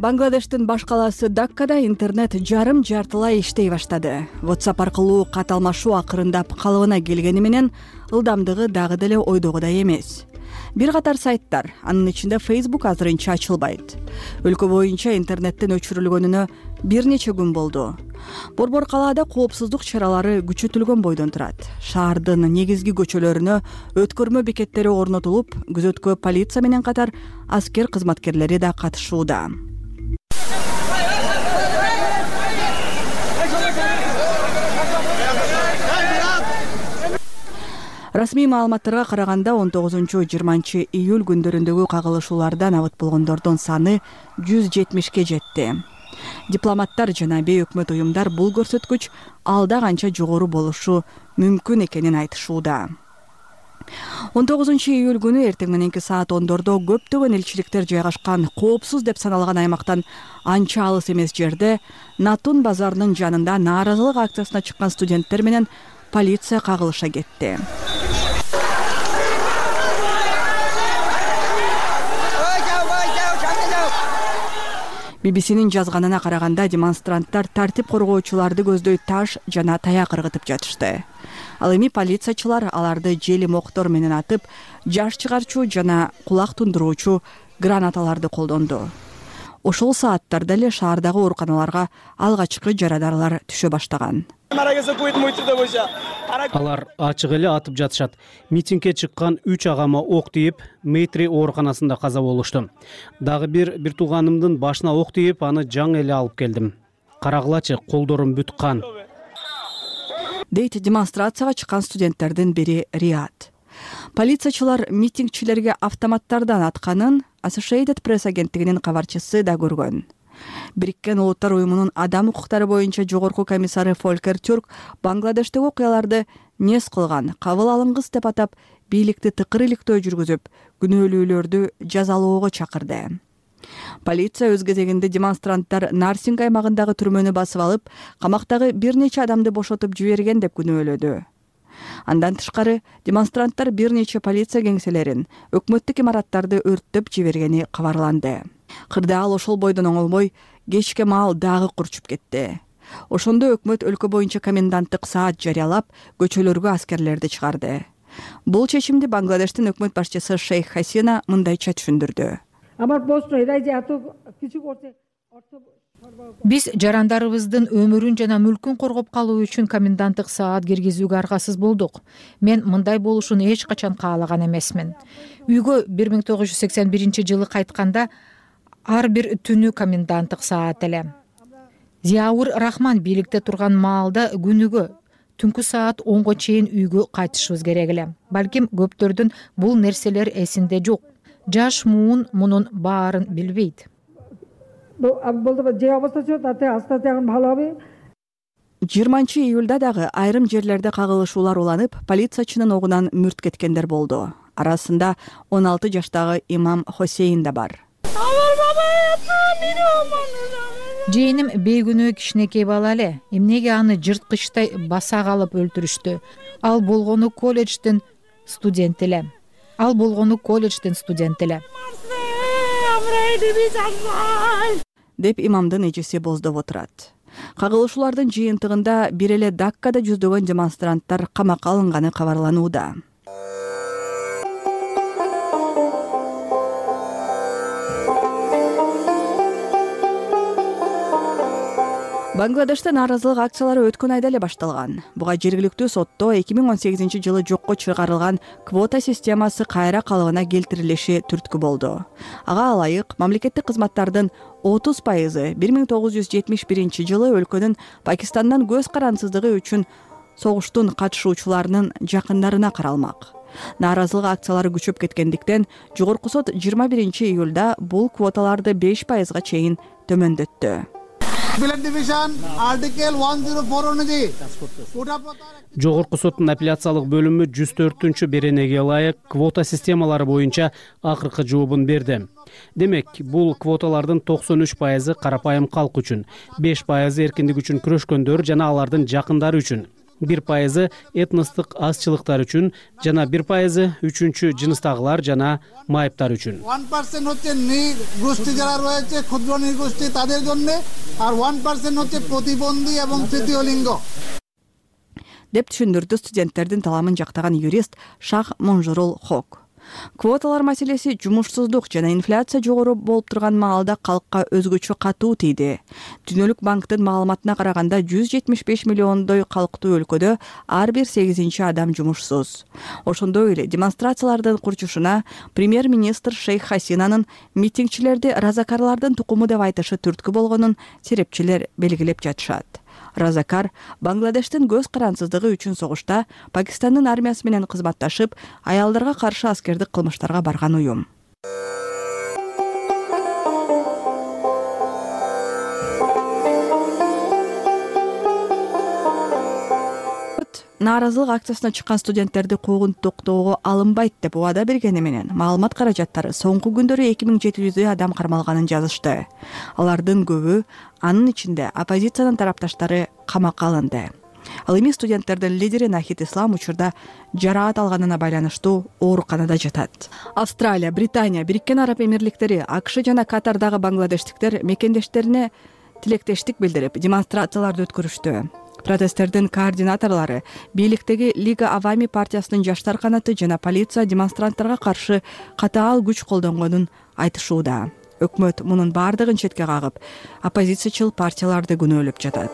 Бангладештин баш калаасы Даккада интернет жартылай иштей баштады. WhatsApp аркылуу кат алмашуу акырындап калыбына келгени менен ылдамдыгы дагы деле ойдогудай эмес. Бир катар сайттар, анын ичинде Facebook азырынча ачылбайт. Өлкө боюнча интернеттин өчүрүлгөнүнө бир нече күн болду. Борбор калаада коопсуздук чаралары күчөтүлгөн бойдон турат. Шаардын негизги көчөлөрүнө өткөрмө бекеттери орнотулуп, күзөткө полиция менен катар аскер кызматкерлери да катышууда. Расмий маалыматтарга караганда 19-20 июль күндөрүндөгү кагылышуулардан абыт болгондордун саны 170ке жетти. Дипломаттар жана бейөкмөт уюмдар бул көрсөткүч алда канча жогору болушу мүмкүн экенин айтышууда. 19 июль күнү эртең мененки саат 10дордо көптөгөн элчиликтер жайгашкан коопсуз деп саналган аймактан анча алыс эмес жерде Натун базарынын жанында нааразылык акциясына чыккан студенттер менен полиция кагылыша кетти. BBC-нин жазганына караганда демонстранттар тартип коргоочуларды көздөй таш жана таяк ыргытып жатышты. Ал эми полициячылар аларды жели моктор менен атып, жаш чыгарчу жана кулак тундуруучу гранаталарды колдонду. Ошол сааттарда эле шаардагы ооруканаларга алгачкы жарадаарлар түшө баштаган. Алар ачык эле атып жатышат. Митингге чыккан 3 агама ок тийип, Мейтри ооруканасында каза болушту. Дагы бир тууганымдын башына ок тийип, аны жаңы эле алып келдим. Карагылачы, колдорум бүт кан. Дейт демонстрацияга чыккан студенттердин бири Риат. Полициячылар митингчилерге автоматтардан атканын Associated Press агенттигинин кабарчысы да көргөн. Бириккен Улуттар уюмунун адам укуктары боюнча жогорку комиссары Фолькер Тюрк Бангладештеги окуяларды нес кылган, кабыл алынгыс деп атап, бийликти тыкыр иликтөө жүргүзүп, күнөөлүүлөрдү жазалоого чакырды. Полиция өз кезегинде демонстранттар Нарсинг аймагындагы түрмөнү басып алып, камактагы бир нече адамды бошотуп жиберген деп күнөөлөдү. Андан тышкары демонстранттар бир нече полиция кеңселерин, өкмөттүк имараттарды өрттөп жибергени кабарланды. Кырдаал ошол бойдон оңолбой, кечке маал дагы курчуп кетти. Ошондо өкмөт өлкө боюнча коменданттык саат жарыялап, көчөлөргө аскерлерди чыгарды. Бул чечимди Бангладештин өкмөт башчысы Шейх Хасина мындайча түшүндүрдү. Биз жарандарыбыздын өмүрүн жана мүлкүн коргоп калуу үчүн коменданттык саат киргизүүгө аргасыз болдук. Мен мындай болушун эч качан каалаган эмесмин. Үйгө 1981-жылы кайтканда ар бир түнү коменданттык саат эле. Зияур Рахман бийликте турган маалда күнүгө түнкү саат 10го чейин үйгө кайтышыбыз керек эле. Балким көптөрдүн бул нерселер эсинде жок. Жаш муун мунун баарын билбейт. 20 июлда дагы айрым жерлерде кагылышуулар уланып, полициячынын огунан мүрт кеткендер болду. Арасында 16 жаштагы имам Хосейн да бар. Жээним бейгүнөө кичинекей бала эле. Эмнеге аны жырткычтай баса калып өлтүрүштү? Ал болгону колледждин студенти эле. Деп имамдын эжеси боздоп отурат. Кагылышуулардын жыйынтыгында бир эле Даккада жүздөгөн демонстранттар камакка алынганы кабарланууда. Бангладеште нааразылык акциялары өткөн айда эле башталган. Буга жергиликтүү сотто 2018-жылы жокко чыгарылган квота системасы кайра калыбына келтирилиши түрткү болду. Ага ылайык мамлекеттик кызматтардын 30% 1971-жылы өлкөнүн Пакистандан көз карансыздыгы үчүн согуштун катышуучуларынын жакындарына каралмак. Нааразылык акциялары күчөп кеткендиктен жогорку сот 21 июлда бул квоталарды 5%га чейин төмөндөттү. Жогорку соттун апелляциялык бөлүмү 104-чү беренеге ылайык квота системалары боюнча акыркы жообун берди. Демек, бул квоталардын 93% карапайым калк үчүн, 5% эркиндик үчүн күрөшкөндөр жана алардын жакындары үчүн. 1% этностук азчылыктар үчүн жана 1% үчүнчү жыныстагылар жана майыптар үчүн. 1% হচ্ছে নৃগোষ্ঠী যারা রয়েছে ক্ষুদ্র নৃগোষ্ঠী তাদের জন্য আর 1% হচ্ছে প্রতিবন্ধী এবং তৃতীয় লিঙ্গ деп түшүндүрдү студенттердин таламын жактаган юрист Шах Монжурул Хок. Квоталар маселеси жумушсуздук жана инфляция жогору болуп турган маалда калкка өзгөчө катуу тийди. Дүйнөлүк банктын маалыматына караганда 175 миллиондой калктуу өлкөдө ар бир 8-чи адам жумушсуз. Ошондой эле демонстрациялардын курчушуна премьер-министр Шейх Хасинанын митингчилерди разакарлардын тукуму деп айтышы түрткү болгонун серепчилер белгилеп жатышат. Разакар Бангладештин көз карансыздыгы үчүн согушта Пакистандын армиясы менен кызматташып, аялдарга каршы аскердик кылмыштарга барган уюм. Нааразылык акциясына чыккан студенттерди куугун токтоого алынбайт деп убада бергени менен маалымат каражаттары соңку күндөрү 2700 адам кармалганын жазышты. Алардын көбү, анын ичинде оппозициянын тарапташтары камакка алынды. Ал эми студенттердин лидери Нахид Ислам учурда жараат алганына байланыштуу ооруканада жатат. Австралия, Британия, Бириккен Араб Эмирликтери, АКШ жана Катардагы бангладештиктер мекендештерине тилектештик билдирип, демонстрацияларды өткөрүштү. Протесттердин координаторлору бийликтеги Лига Авами партиясынын жаштар канаты жана полиция демонстранттарга каршы катаал күч колдонгонун айтышууда. Өкмөт мунун бардыгын четке кагып, оппозициячыл партияларды күнөөлөп жатат.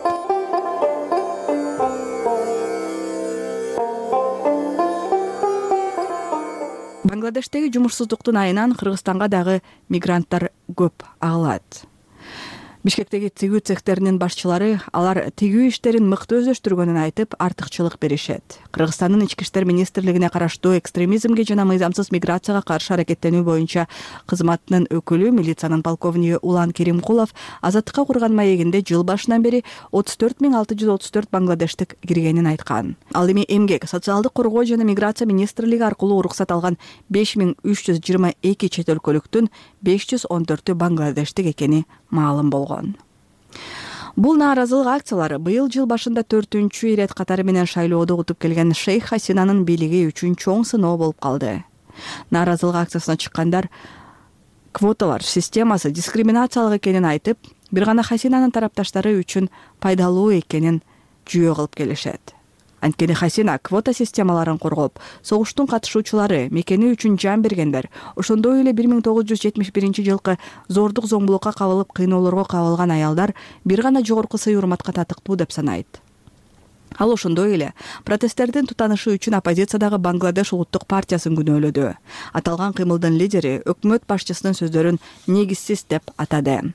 Бангладештеги жумушсуздуктун айынан Кыргызстанга дагы мигранттар көп агылат. Бишкектеги тигүү цехтеринин башчылары алар тигүү иштерин мыкты өздөштүргөнүн айтып, артыкчылык беришет. Кыргызстандын ички иштер министрлигине караштуу экстремизмге жана мыйзамсыз миграцияга каршы аракеттенүү боюнча кызматынын өкүлү милициянын полковниги Улан Керимкулов Азаттыкка курган маегинде жыл башынан бери 34 бангладештик киргенин айткан. Ал эми эмгек, социалдык коргоо жана миграция министрлиги аркылуу уруксат алган 5322 чет өлкөлүктүн 514 бангладештик экени маалым болгон. Бул нааразылык акциялары быйыл жыл башында 4-чү ирет катары менен шайлоодо утуп келген Шейх Хасинанын бийлиги үчүн чоң сыноо болуп калды. Нааразылык акциясына чыккандар квоталар системасы дискриминациялык экенин айтып, бир гана Хасинанын тарапташтары үчүн пайдалуу экенин жүйө кылып келишет. Анткени Хасина квота системаларын коргоп, согуштун катышуучулары, мекени үчүн жан бергендер, ошондой эле 1971-жылкы зордук зомбулукка кабылып кыйноолорго кабылган аялдар бир гана жогорку сый урматка татыктуу деп санайт. Ал ошондой эле протесттердин тутанышы үчүн оппозициядагы Бангладеш улуттук партиясын күнөөлөдү. Аталган кыймылдын лидери өкмөт башчысынын сөздөрүн негизсиз деп атады.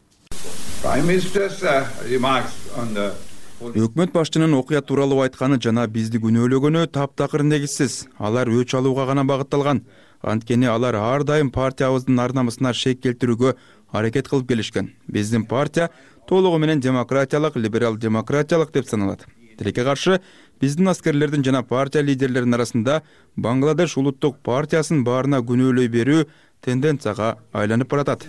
Өкмөт башчынын окуя тууралуу айтканы жана бизди күнөөлөгөнү таптакыр негизсиз. Алар өч алууга гана багытталган. Анткени алар ар дайым партиябыздын ар намысына шек келтирүүгө аракет кылып келишкен. Биздин партия толугу менен демократиялык, либерал демократиялык деп саналат. Тилекке каршы биздин аскерлердин жана партия лидерлеринин арасында Бангладеш улуттук партиясын баарына күнөөлөй берүү тенденцияга айланып баратат.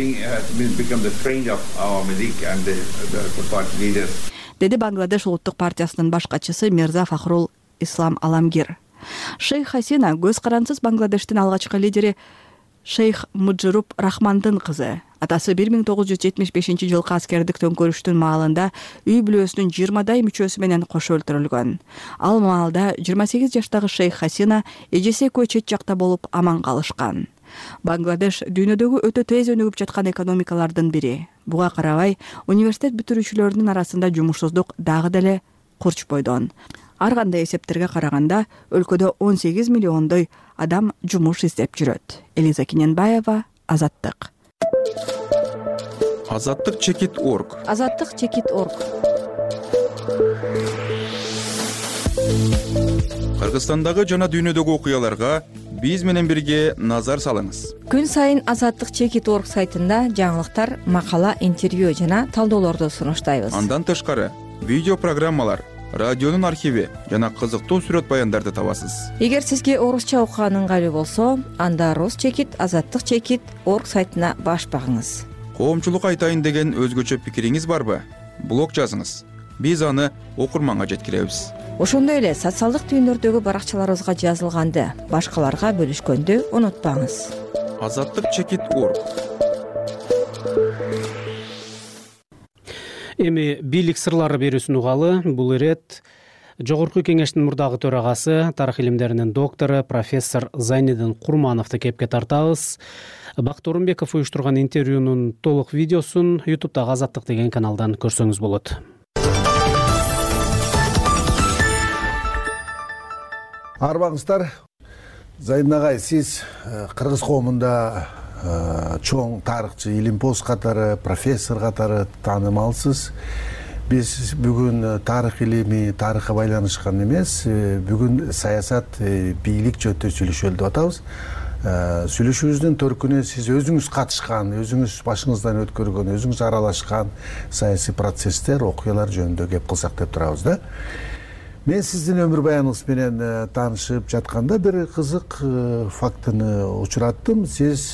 Деди Бангладеш улуттук партиясынын баш катчысы Мирза Фахрул Ислам Аламгир. Шейх Хасина көз карансыз Бангладештин алгачкы лидери Шейх Муджируп Рахмандын кызы. Атасы 1975-жылкы аскердик төңкөрүштүн маалында үй бүлөсүнүн 20 мүчөсү менен кошо өлтүрүлгөн. Ал маалда 28 жаштагы Шейх Хасина эжеси экөө чет жакта болуп аман калышкан. Бангладеш дүйнөдөгү өтө тез өнүгүп жаткан экономикалардын бири. Буга карабай, университет бүтүрүүчүлөрүнүн арасында жумушсуздук дагы деле курч бойдон. Ар кандай эсептерге караганда, өлкөдө 18 миллиондой адам жумуш издеп жүрөт. Элиза Кененбаева, Азаттык. Азаттык чекит.org. Азаттык чекит.org. Кыргызстандагы жана дүйнөдөгү окуяларга биз менен бирге назар салыңыз. Күн сайын Азаттык чекит.org сайтында жаңылыктар, макала, интервью жана талдоолорду сунуштайбыз. Андан тышкары видео программалар, радионун архиви жана кызыктуу сүрөт баяндарды табасыз. Эгер сизге орусча окуган ыңгайлуу болсо, анда Рус чекит, Азаттык чекит.org сайтына баш багыңыз. Коомчулук айтайын деген өзгөчө пикириңиз барбы? Блог жазыңыз. Биз аны окурманга жеткиребиз. ошондой эле социалдык түйүндөрдөгү баракчаларыбызга жазылганды башкаларга бөлүшкөндү унутпаңыз. Азаттык.org. Эми бийлик сырлары берүүсүн угалы. Бул ирет Жогорку кеңештин мурдагы төрагасы, тарых илимдеринин доктору профессор Зайнидин Курмановду кепке тартабыз. Бакыт Орунбеков уюштурган интервьюнун толук видеосун YouTube'дагы Азаттык деген каналдан көрсөңүз болот. Арбаңыздар, Зайнин агай, сиз кыргыз коомунда чоң тарыхчы, илимпоз катары, профессор катары таанымалсыз. Биз бүгүн тарых илими, тарыхка байланышкан эмес, бүгүн саясат, бийлик жөнүндө сүйлөшөлү деп атабыз. Сүйлөшүүбүздүн төркүнү сиз өзүңүз катышкан, өзүңүз башыңыздан өткөргөн, өзүңүз аралашкан саясий процесстер, окуялар жөнүндө кеп кылсак деп турабыз да. Мен сиздин өмүр баяныңыз менен таанышып жатканда бир кызык фактыны учураттым. Сиз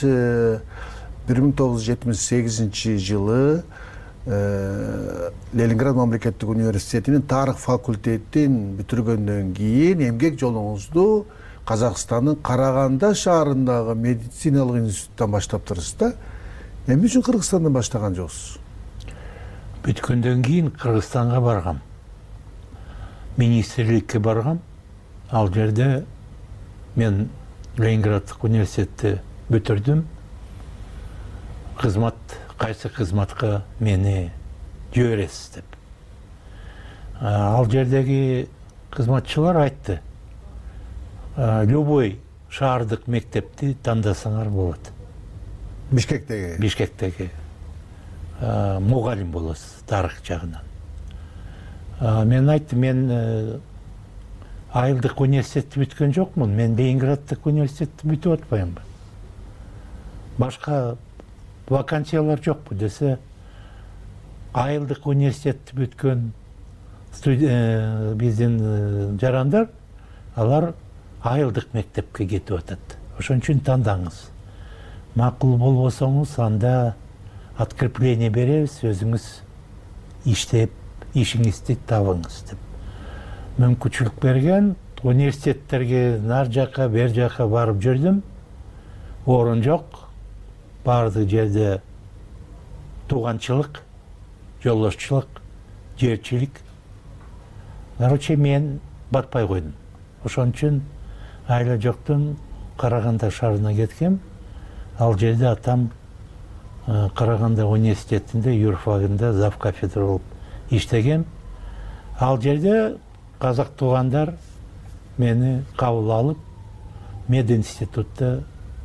1978 жылы Ленинград мамлекеттик университетинин тарых факультетин бүтүргөндөн кийин эмгек жолуңузду Казакстандын Караганда шаарындагы медициналык институттан баштаптырсыз да. Эмне үчүн Кыргызстандан баштаган жоксуз? Бүткөндөн кийин Кыргызстанга баргам. Министрликке баргам. Ал жерде мен Ленинграддык университетти бүтүрдүм. Кайсы кызматка мени жибересиз деп. Ал жердеги кызматчылар айтты: любой шаардык мектепти тандасаңар болот. Бишкектеги мугалим болосуз тарых жагынан. Мен айттым, мен айылдык университетти бүткөн жокмун, мен Ленинграддык университетти бүтүп атпаймынбы. Башка вакансиялар жокпу десе, айылдык университетти бүткөн биздин жарандар, алар айылдык мектепке кетип атат. Ошон үчүн тандаңыз. Макул болбосоңуз, анда открепление беребиз, өзүңүз иштеп, ишиңизди табыңыз деп. Мүмкүнчүлүк берген, университеттерге нар жака, бер жака барып жүрдүм. Орун жок. Бардык жерде тууганчылык, жолдошчулук, жерчилик. Короче, мен батпай койдум. Ошон үчүн айла жоктун Караганда шаарына кеткем. Ал жерде атам Караганда университетинде юрфагында зав кафедра болуп иштегем. Ал жерде казак туугандар мени кабыл алып, мединститутта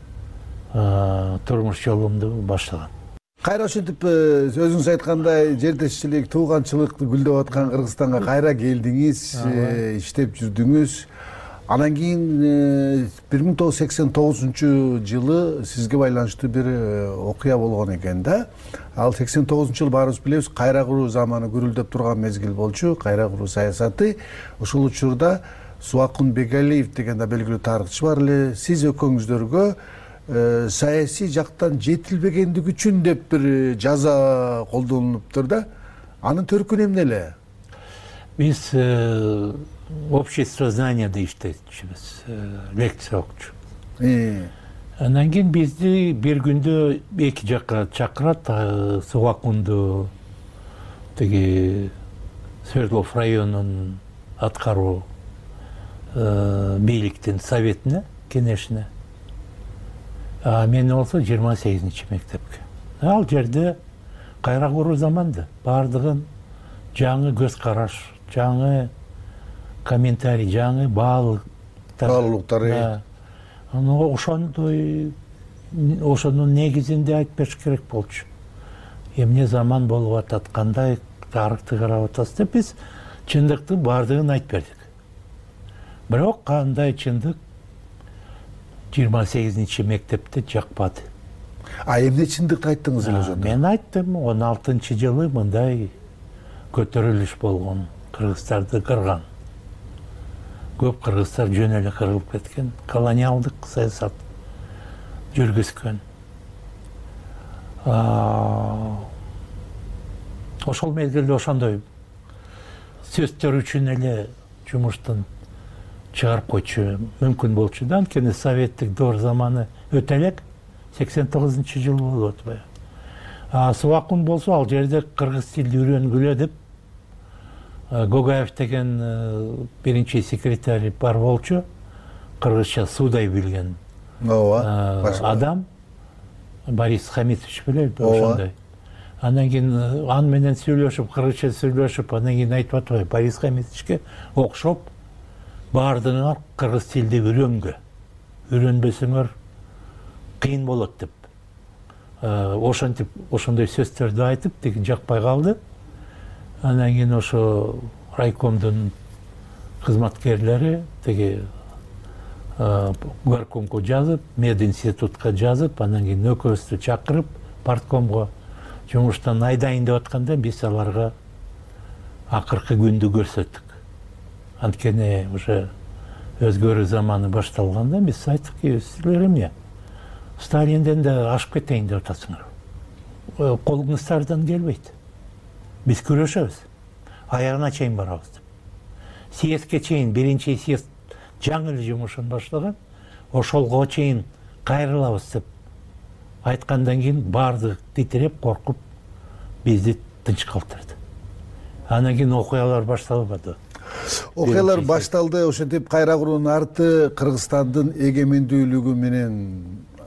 турмуш жолумду баштаган. Кайра ошентип өзүңүз айткандай жердешчилик, тууганчылыкты гүлдөп аткан Кыргызстанга кайра келдиңиз, иштеп жүрдүңүз. Анан кийин 1989 жылы сизге байланыштуу бир окуя болгон экен да. Ал 89 жыл баарыбыз билебиз, кайра куруу заманы гүрүлдөп турган мезгил болчу, кайра куруу саясаты. Ошол учурда Суакун Бегалиев деген да белгилүү тарыхчы бар эле. Сиз экөөңүздөргө саясий жактан жетилбегендик үчүн деп бир жаза колдонулуптур да. Анын төркүнү эмне эле? Биз общество знанияда иштечүбүз, лекция окучу. Андан кийин бизди бир күндө эки жакка чакырат, Суакунду тиги Свердлов районунун аткаруу бийликтин советине, кеңешине. Мен болсо 28 мектепке. Ал жерде кайра куруу заманды. Бардыгын жаңы көз караш, жаңы комментарий, жаңы баалуулуктар. Ошонун негизинде айтып бериш керек болчу. Эмне заман болуп атат, кандай тарыхты карап атасыз деп биз чындыкты бардыгын айтып бердик. Бирок кандай чындык 28 мектепте жакпады. Эмне чындыкты айттыңыз эле ошондо? Мен айттым, 16 жылы мындай көтөрүлүш болгон, кыргыздарды кырган. Көп кыргыздар жөн эле кырылып кеткен, колониалдык саясат жүргүзгөн. Ошол мезгилде ошондой сөздөр үчүн эле жумуштан чыгарып койчу мүмкүн болчу да. Анткени советтик доор заманы өтө элек 89-жыл болуп атпайбы. Субакун болсо ал жерде кыргыз тилди үйрөнгүлө деп Гогаев деген биринчи секретарь бар болчу, кыргызча суудай билген адам, Борис Хамитович билет ошондой. Анан кийин аны менен сүйлөшүп, кыргызча сүйлөшүп, анан кийин айтып атпайбы, Борис Хамитовичке окшоп баардыгыңар кыргыз тилди үйрөнгө. Үйрөнбөсөңөр кыйын болот деп. Ошентип, ошондой сөздөрдү айтып, тиги жакпай калды. Анан кийин ошо райкомдун кызматкерлери тиги горкомго жазып, мединститутка жазып, анан кийин экөөбүздү чакырып, парткомго жумуштан айдайын деп атканда биз аларга акыркы күндү көрсөттүк. Анткени уже өзгөрүү заманы башталганда биз айттык, силер эмне Сталинден да ашып кетейин деп атасыңар. Колуңуздардан келбейт. Биз күрөшөбүз. Аягына чейин барабыз деп. Съездке чейин, биринчи съезд жаңы эле жумушун баштаган, ошолго чейин кайрылабыз деп айткандан кийин баардыгы титиреп, коркуп бизди тынч калтырды. Анан кийин окуялар башталбады. Окуялар башталды, ошентип кайра куруунун арты Кыргызстандын эгемендүүлүгү менен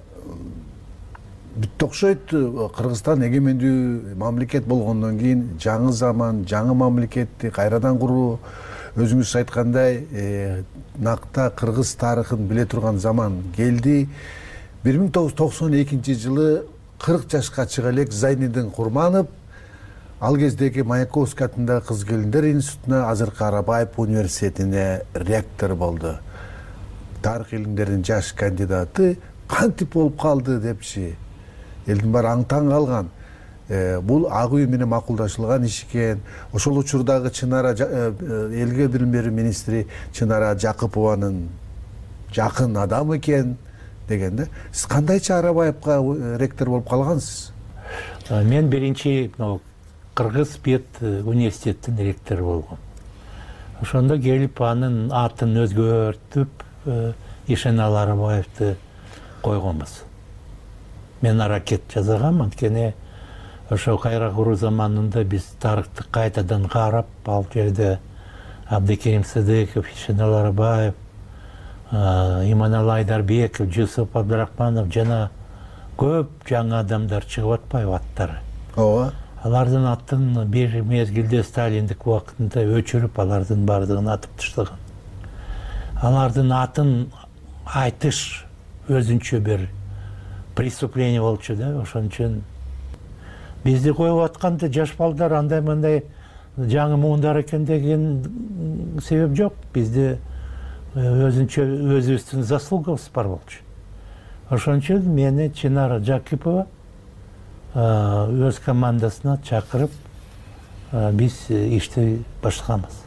бүтүп окшойт. Кыргызстан эгемендүү мамлекет болгондон кийин жаңы заман, жаңы мамлекетти кайрадан куруу, өзүңүз айткандай, накта кыргыз тарыхын биле турган заман келди. 1992-жылы 40 жашка чыга элек Зайнидин Курманов ал кездеги Маяковский атындагы кыз келиндер институтуна, азыркы Арабаев университетине ректор болду. Тарых илимдеринин жаш кандидаты кантип болуп калды депчи. Элдин баары аң-таң калган. Бул ак үй менен макулдашылган иш экен. Ошол учурдагы Чынара элге билим берүү министри Чынара Жакыпованын жакын адамы экен дегенде. Сиз кандайча Арабаевка ректор болуп калгансыз? Мен биринчи Кыргыз Пет университеттин ректору болгом. Ошондо келип анын атын өзгөртүп, Ишенал Арабаевди койгонбуз. Мен аракет жасагам, анткени ошо кайра куруу заманында биз тарыхты кайтадан карап, ал жерде Абдыкерим Сыдыков, Ишенал Арабаев, Иманалы Айдарбеков, Жусуп Абдрахманов жана көп жаңы адамдар чыгып атпайбы аттары. Ооба. Алардын атын бир мезгилде Сталиндик убакытында өчүрүп, алардын бардыгын атып таштаган. Алардын атын айтыш өзүнчө бир преступление болчу да, ошон үчүн бизди коюп атканда жаш балдар андай-мындай жаңы муундар экен деген себеп жок. Бизде өзүнчө өзүбүздүн заслугабыз бар болчу. Ошон үчүн мени Чынара Жакипова өз командасына чакырып, биз ишти баштаганбыз.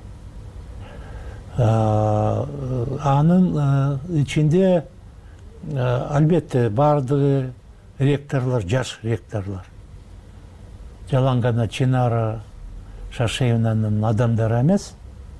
Анын ичинде албетте баардыгы ректорлор, жаш ректорлор. Жалаң гана Чынара Шашеевнанын адамдары эмес,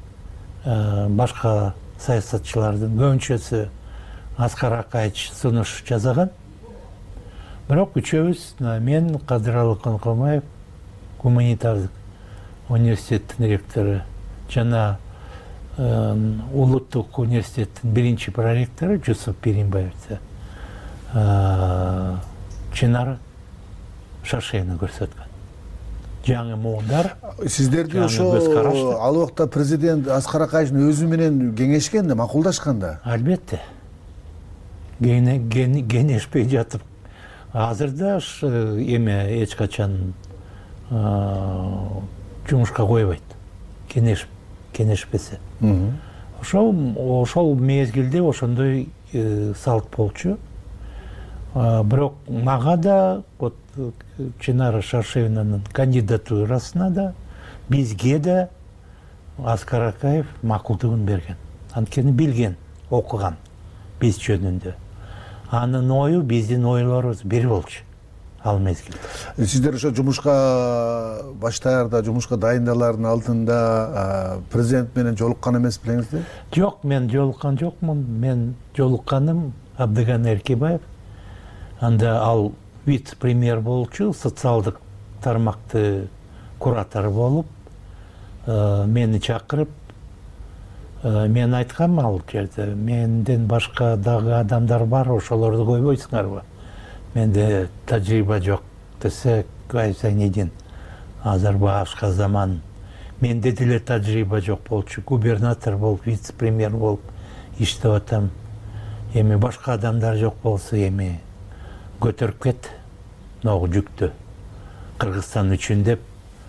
башка саясатчылардын көбүнчөсү Аскар Акаевич сунуш жасаган. Бирок үчөөбүз, мен Кадыралы Конкомаев, гуманитардык университеттин ректору жана Улуттук университеттин биринчи проректору Жусуп Пиринбаев, Чынара Шашеевна көрсөткөн. Жаңы муундар. Сиздерди ошо ал убакта президент Аскар Акаевичтин өзү менен кеңешкен да, макулдашкан да. Албетте. Кеңешпей жатып, азырда эме эч качан жумушка койбойт. Кеңешпесе. Ошол мезгилде ошондой салт болчу. Бирок мага да Чынара Шашеевнанын кандидатурасына да, бизге да Аскар Акаев макулдугун берген. Анткени билген, окуган биз жөнүндө. Анын ою биздин ойлорубуз бир болчу. ал мезгилде. Сиздер ошо жумушка баштаарда, жумушка дайындалаардын алдында президент менен жолуккан эмес белеңизби? Жок, мен жолуккан жокмун. Мен жолукканым Абдыган Эркебаев. Анда ал вице-премьер болчу, социалдык тармакты куратор болуп, мени чакырып, мен айткам ал жерде, менден башка дагы адамдар бар, ошолорду койбойсуңарбы? Менде тажрыйба жок десе, айсаң эдин. Азыр башка заман. Менде деле тажрыйба жок болчу. Губернатор болуп, вице-премьер болуп иштеп атам. Эми башка адамдар жок болсо, эми көтөрүп кет могу жүктү. Кыргызстан үчүн деп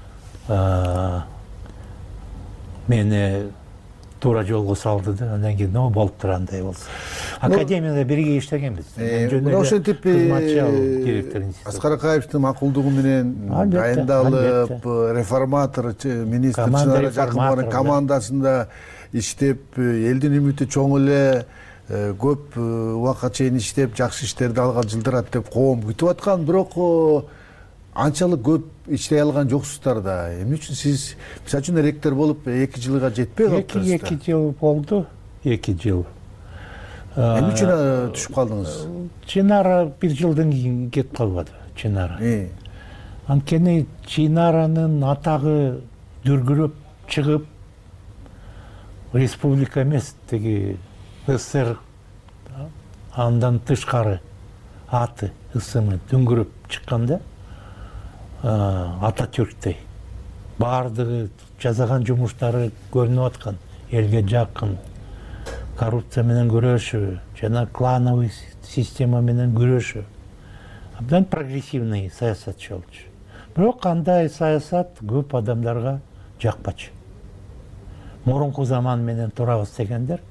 мени туура жолго салды да, андан кийин болуптур андай болсо. Академияда бирге иштегенбиз. Ошентип Аскар Акаевдин макулдугу менен дайындалып, реформатор министр Чынара Жакымованын командасында иштеп, элдин үмүтү чоң эле, көп убакытка чейин иштеп, жакшы иштерди алган жылдырат деп коом күтүп аткан, бирок анчалык көп иштей алган жоксуздар да. Эмне үчүн сиз, мисалы үчүн ректор болуп 2 жылга жетпей калыптырсыздар? 2 жыл болду, 2 жыл. Эмне үчүн түшүп калдыңыз? Чынара 1 жылдан кийин кетип калбады, Чынара. Анткени Чынаранын атагы дүргүрөп чыгып, республика эмес, теги СССР андан тышкары аты ысымы дүңгүрөп чыкканда, Ататүрктей баардыгы жасаган жумуштары көрүнүп аткан, элге жакын, коррупция менен күрөшүү, жана клановый система менен күрөшүү. Абдан прогрессивный саясатчы болчу. Бирок андай саясат көп адамдарга жакпачу. Мурунку заман менен турабыз дегендер,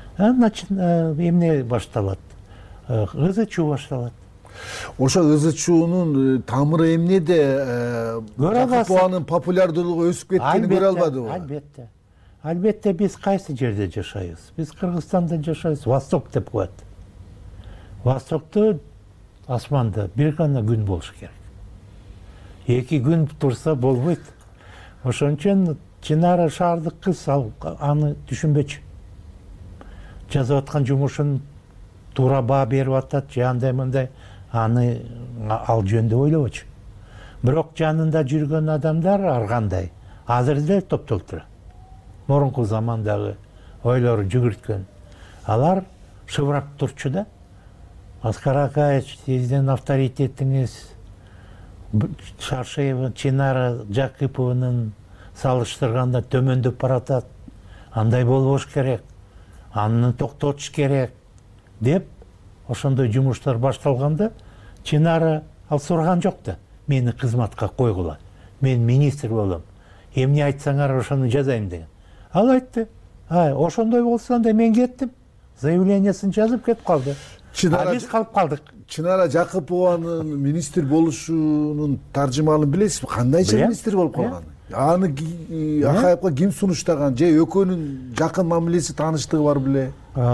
эмне башталат? ызычуу башталат. Ошо ызычуунун тамыры эмнеде? Жакыпованын популярдуулугу өсүп кеткенин көрө албадыбы? Албетте биз кайсы жерде жашайбыз? Биз Кыргызстанда жашайбыз, Восток деп коет. Востокто асманда бир гана күн болуш керек. 2 күн турса болбойт. Ошон үчүн Чынара шаардык кыз аны түшүнбөчү. Жазып аткан жумушун туура баа берип атат, же андай мындай, аны ал жөнүндө ойлобочу. Бирок жанында жүргөн адамдар ар кандай азыр деле топтолуп турат. Мурунку замандагы ойлору жүгүрткөн. Алар шыбырап турчу да. Аскар Акаев, сиздин авторитетиңиз Шаршеева, Чынара Жакыпованын салыштырганда төмөндөп баратат. Андай болбош керек. Аны токтотуш керек деп ошондой жумуштар башталганда Чынара ал сураган жок да. Мени кызматка койгула. Мен министр болом. Эмне айтсаңар ошону жазайм деген. Ал айтты. Ошондой болсо анда мен кеттим. Заявлениясын жазып кетип калды. Биз калып калдык. Чынара Жакыпованын министр болушунун таржымалын билесизби? Кандайча министр болуп калган? Аны Акаевга ким сунуштаган? Же экөөнүн жакын мамилеси, тааныштыгы бар беле?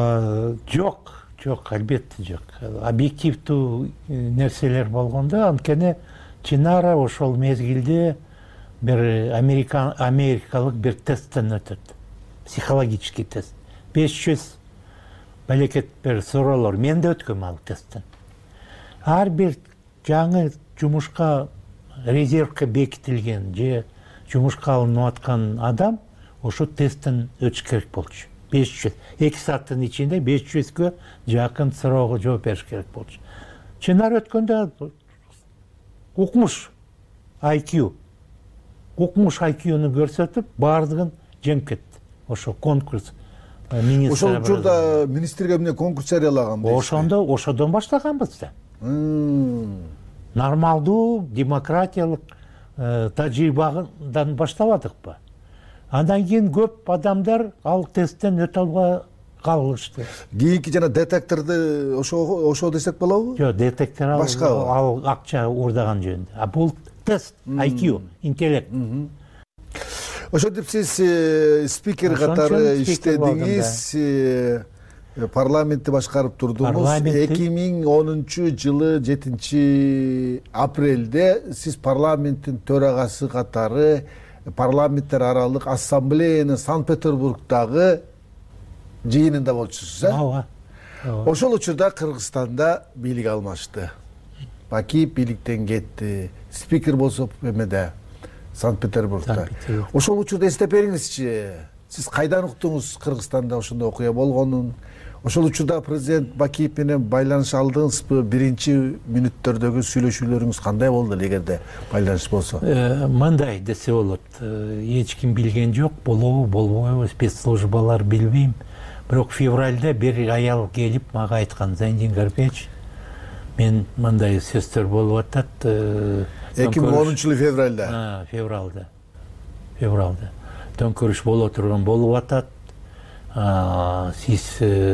Жок, албетте жок. Объективдүү нерселер болгондо, анткени Чынара ошол мезгилде бир америкалык бир тесттен өтөт. Психологический тест. 500 балекет бир суроолор. Мен да өткөм ал тесттен. Ар бир жаңы жумушка резервке бекитилген же жумушка алынып аткан адам ошо тесттен өтүш керек болчу. 500. 2 сааттын ичинде 500кө жакын суроого жооп бериш керек болчу. Чынар өткөндө укмуш IQ IQ-ну көрсөтүп, баардыгын жеңип кетти. Ошо конкурс министр. Ошол учурда министрге эмне конкурс жарыялаган? Ошодон баштаганбыз да. Нормалдуу демократиялык тажрыйбадан баштабадыкпы? Андан кийин көп адамдар ал тесттен өтө албай калышты. Кийинки жана детекторду ошо десек болобу? Жок, детектор ал акча уурдаган жөнүндө. А бул тест IQ, интеллект. Ошентип сиз спикер катары иштедиңиз. парламентти башкарып турдуңуз. 2010-жылы 7-апрелде сиз парламенттин төрагасы катары парламенттер аралык ассамблеянын Санкт-Петербургдагы жыйынында болчусуз, ооба. Ошол учурда Кыргызстанда бийлик алмашты. Бакиев бийликтен кетти. Спикер болсо эмеде, Санкт-Петербургда. Ошол учурда эстеп бериңизчи. Сиз кайдан уктуңуз Кыргызстанда ошондой окуя болгонун? Ошол учурда президент Бакиев менен байланыш алдыңызбы? Биринчи мүнөттөрдөгү сүйлөшүүлөрүңүз кандай болду эгерде байланыш болсо? Мындай десе болот. Эч ким билген жок, болобу, болбойбу, спецслужбалар билбейм. Бирок февралда бир аял келип мага айткан: Зайнидин Гарипович, мен мындай сөздөр болуп атат. 2010-жылы февралда. Февралда. Төңкөрүш боло турган болуп атат. Сиз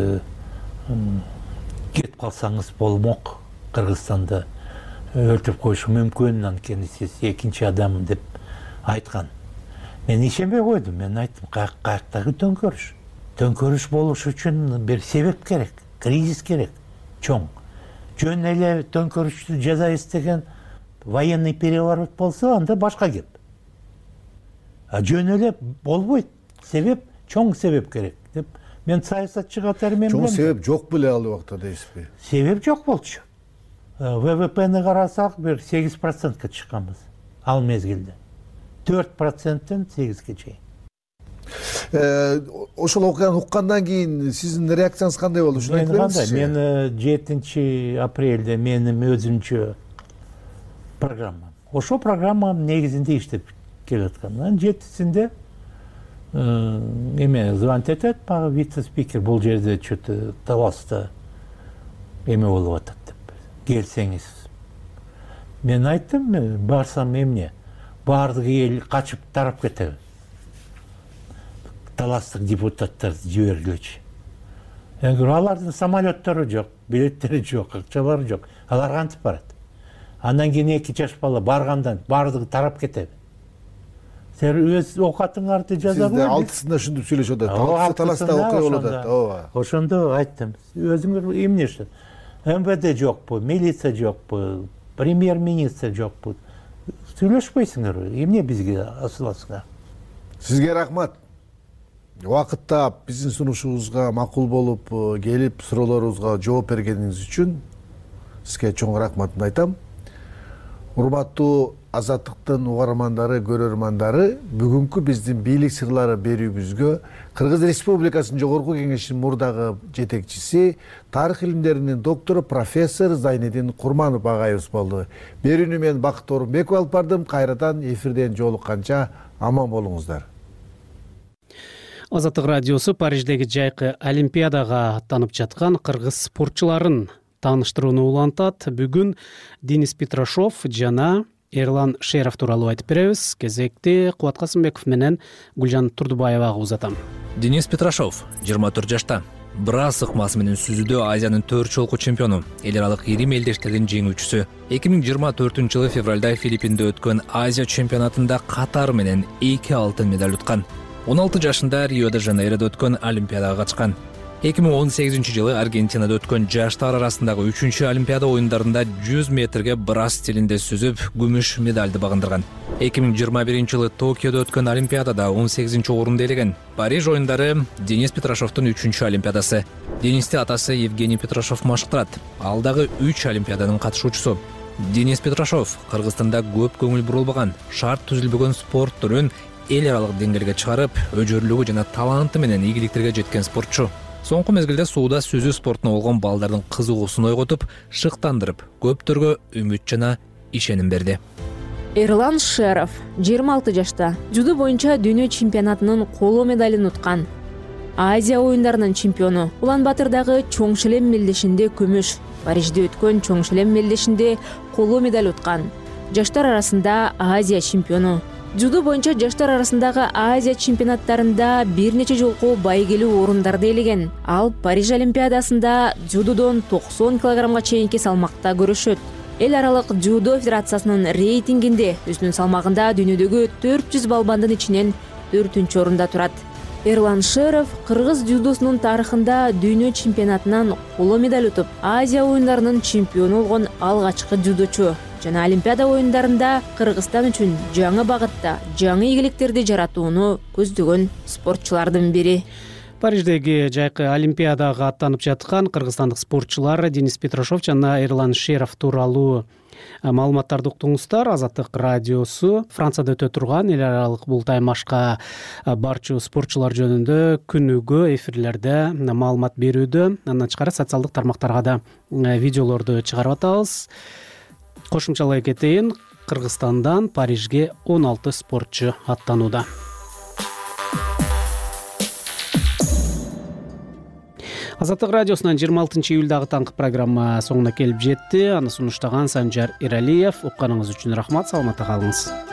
кетип калсаңыз болмок, Кыргызстанда өлтүрүп коюшу мүмкүн, анткени сиз экинчи адам деп айткан. Мен ишенбей койдум. Мен айттым: каяктагы төңкөрүш? Төңкөрүш болуш үчүн бир себеп керек, кризис керек, чоң. Жөн эле төңкөрүштү жаза эстеген военный переворот болсо, анда башка кеп. Жөн эле болбойт. Себеп, чоң себеп керек деп. Мен саясатчы катары мен билем. Чоң себеп жок беле ал убакта дейсизби? Себеп жок болчу. ВВПны карасак, бир 8%ка чыкканбыз ал мезгилде. 4%тен 8-ке чейин. Ошол окуяны уккандан кийин сиздин реакцияңыз кандай болду? Ушуну айтып бериңизчи. Мен 7-апрелде менин өзүмчө программам. Ошол программам негизинде иштеп келаткан. 7-синде эме звонить этет, мага вице-спикер, бул жерде чөтө Таласта эме болуп атат деп. Келсеңиз. Мен айттым, барсам эмне? Бардыгы эл качып тарап кетеби. Таластык депутаттарды жибергилечи. Алардын самолеттору жок, билеттери жок, акчалары жок. Алар кантип барат? Андан кийин 2 жаш бала баргандан бардыгы тарап кетеби. Сен өз окатыңарды жаза бер. Сизде 6-сында ушинтип сүйлөшүп атат. Таласта окуя болуп атат. Ооба. Ошондо айттым. Өзүңөр эмнеши? МВД жокпу, милиция жокпу, премьер-министр жокпу. Сүйлөшпөйсүңөр. Эмне бизге асыласыңар? Сизге рахмат. Убакытта биздин сунушубузга макул болуп келип суроолорубузга жооп бергениңиз үчүн сизге чоң рахматымды айтам. Урматтуу Азаттыктын угармандары, көрөрмандары, бүгүнкү биздин бийлик сырлары берүүбүзгө Кыргыз Республикасынын Жогорку Кеңешинин мурдагы жетекчиси, тарых илимдеринин доктору профессор Зайнидин Курманов агайыбыз болду. Берүүнү мен Бакыт Орунбеков алып бардым. Кайрадан эфирден жолукканча аман болуңуздар. Азаттык радиосу Париждеги жайкы Олимпиадага аттанып жаткан кыргыз спортчуларын тааныштырууну улантат. Бүгүн Денис Петрашов жана Эрлан Шеров тууралуу айтып беребиз. Кезекти Кубат Касымбеков менен Гүлжан Турдубаевага узатам. Денис Петрашов 24 жашта. Брас ыкмасы менен сүзүүдө Азиянын 4 жолку чемпиону, эл аралык ирим элдештердин жеңүүчүсү. 2024-жылы февралда Филиппинде өткөн Азия чемпионатында Катар менен 2 алтын медаль уткан. 16 жашында Рио-де-Жанейродо өткөн Олимпиадага катышкан. 2018-жылы Аргентинада өткөн жаштар арасындагы 3-чү Олимпиада оюндарында 100 метрге брас стилинде сүзүп, күмүш медальды багындырган. 2021-жылы Токиодо өткөн Олимпиадада 18-чи орунду ээлеген. Париж оюндары Денис Петрашовдун 3-чү Олимпиадасы. Денисти атасы Евгений Петрашов машыктырат. Ал дагы 3 Олимпиаданын катышуучусу. Денис Петрашов Кыргызстанда көп көңүл бурулбаган, шарт түзүлбөгөн спорт түрүн эл аралык деңгээлге чыгарып, өжөрлүгү жана таланты менен ийгиликтерге жеткен спортчу. Соңку мезгилде сууда сүзүү спортуна болгон балдардын кызыгуусун ойготуп, шыктандырып, көптөргө үмүт жана ишеним берди. Эрлан Шеров 26 жашта жудо боюнча дүйнө чемпионатынын коло медалын уткан. Азия оюндарынын чемпиону. Улан-Батырдагы чоң шлем мелдешинде күмүш, Парижде өткөн чоң шлем мелдешинде коло медаль уткан. Жаштар арасында Азия чемпиону. Жудо боюнча жаштар арасындагы Азия чемпионаттарында бир нече жолку байгелүү орундарды ээлеген. Ал Париж Олимпиадасында жудодон 90 килограммга чейинки салмакта көрүшөт. Эл аралык жудо федерациясынын рейтингинде өзүнүн салмагында дүйнөдөгү 400 балбандын ичинен 4-орунда турат. Эрлан Шеров кыргыз дзюдосунун тарыхында дүйнө чемпионатынан коло медаль утуп, Азия оюндарынын чемпиону болгон алгачкы дзюдочу жана Олимпиада оюндарында Кыргызстан үчүн жаңы багытта жаңы ийгиликтерди жаратууну көздөгөн спортчулардын бири. Париждеги жайкы Олимпиадага аттанып жаткан кыргызстандык спортчулар Денис Петрашов жана Эрлан Шеров тууралуу маалыматтарды уктуңуздар. Азаттык радиосу Францияда өтө турган эл аралык бул таймашка барчу спортчулар жөнүндө күнүгө эфирлерде маалымат берүүдө. Андан тышкары социалдык тармактарга да видеолорду чыгарып атабыз. Кошумчалай кетейин, Кыргызстандан Парижге 16 спортчу аттанууда. Азаттык радиосунан 26 июлдагы таңкы программа соңуна келип жетти. Аны сунуштаган Санжар Иралиев. Укканыңыз үчүн рахмат. Саламатта калыңыз.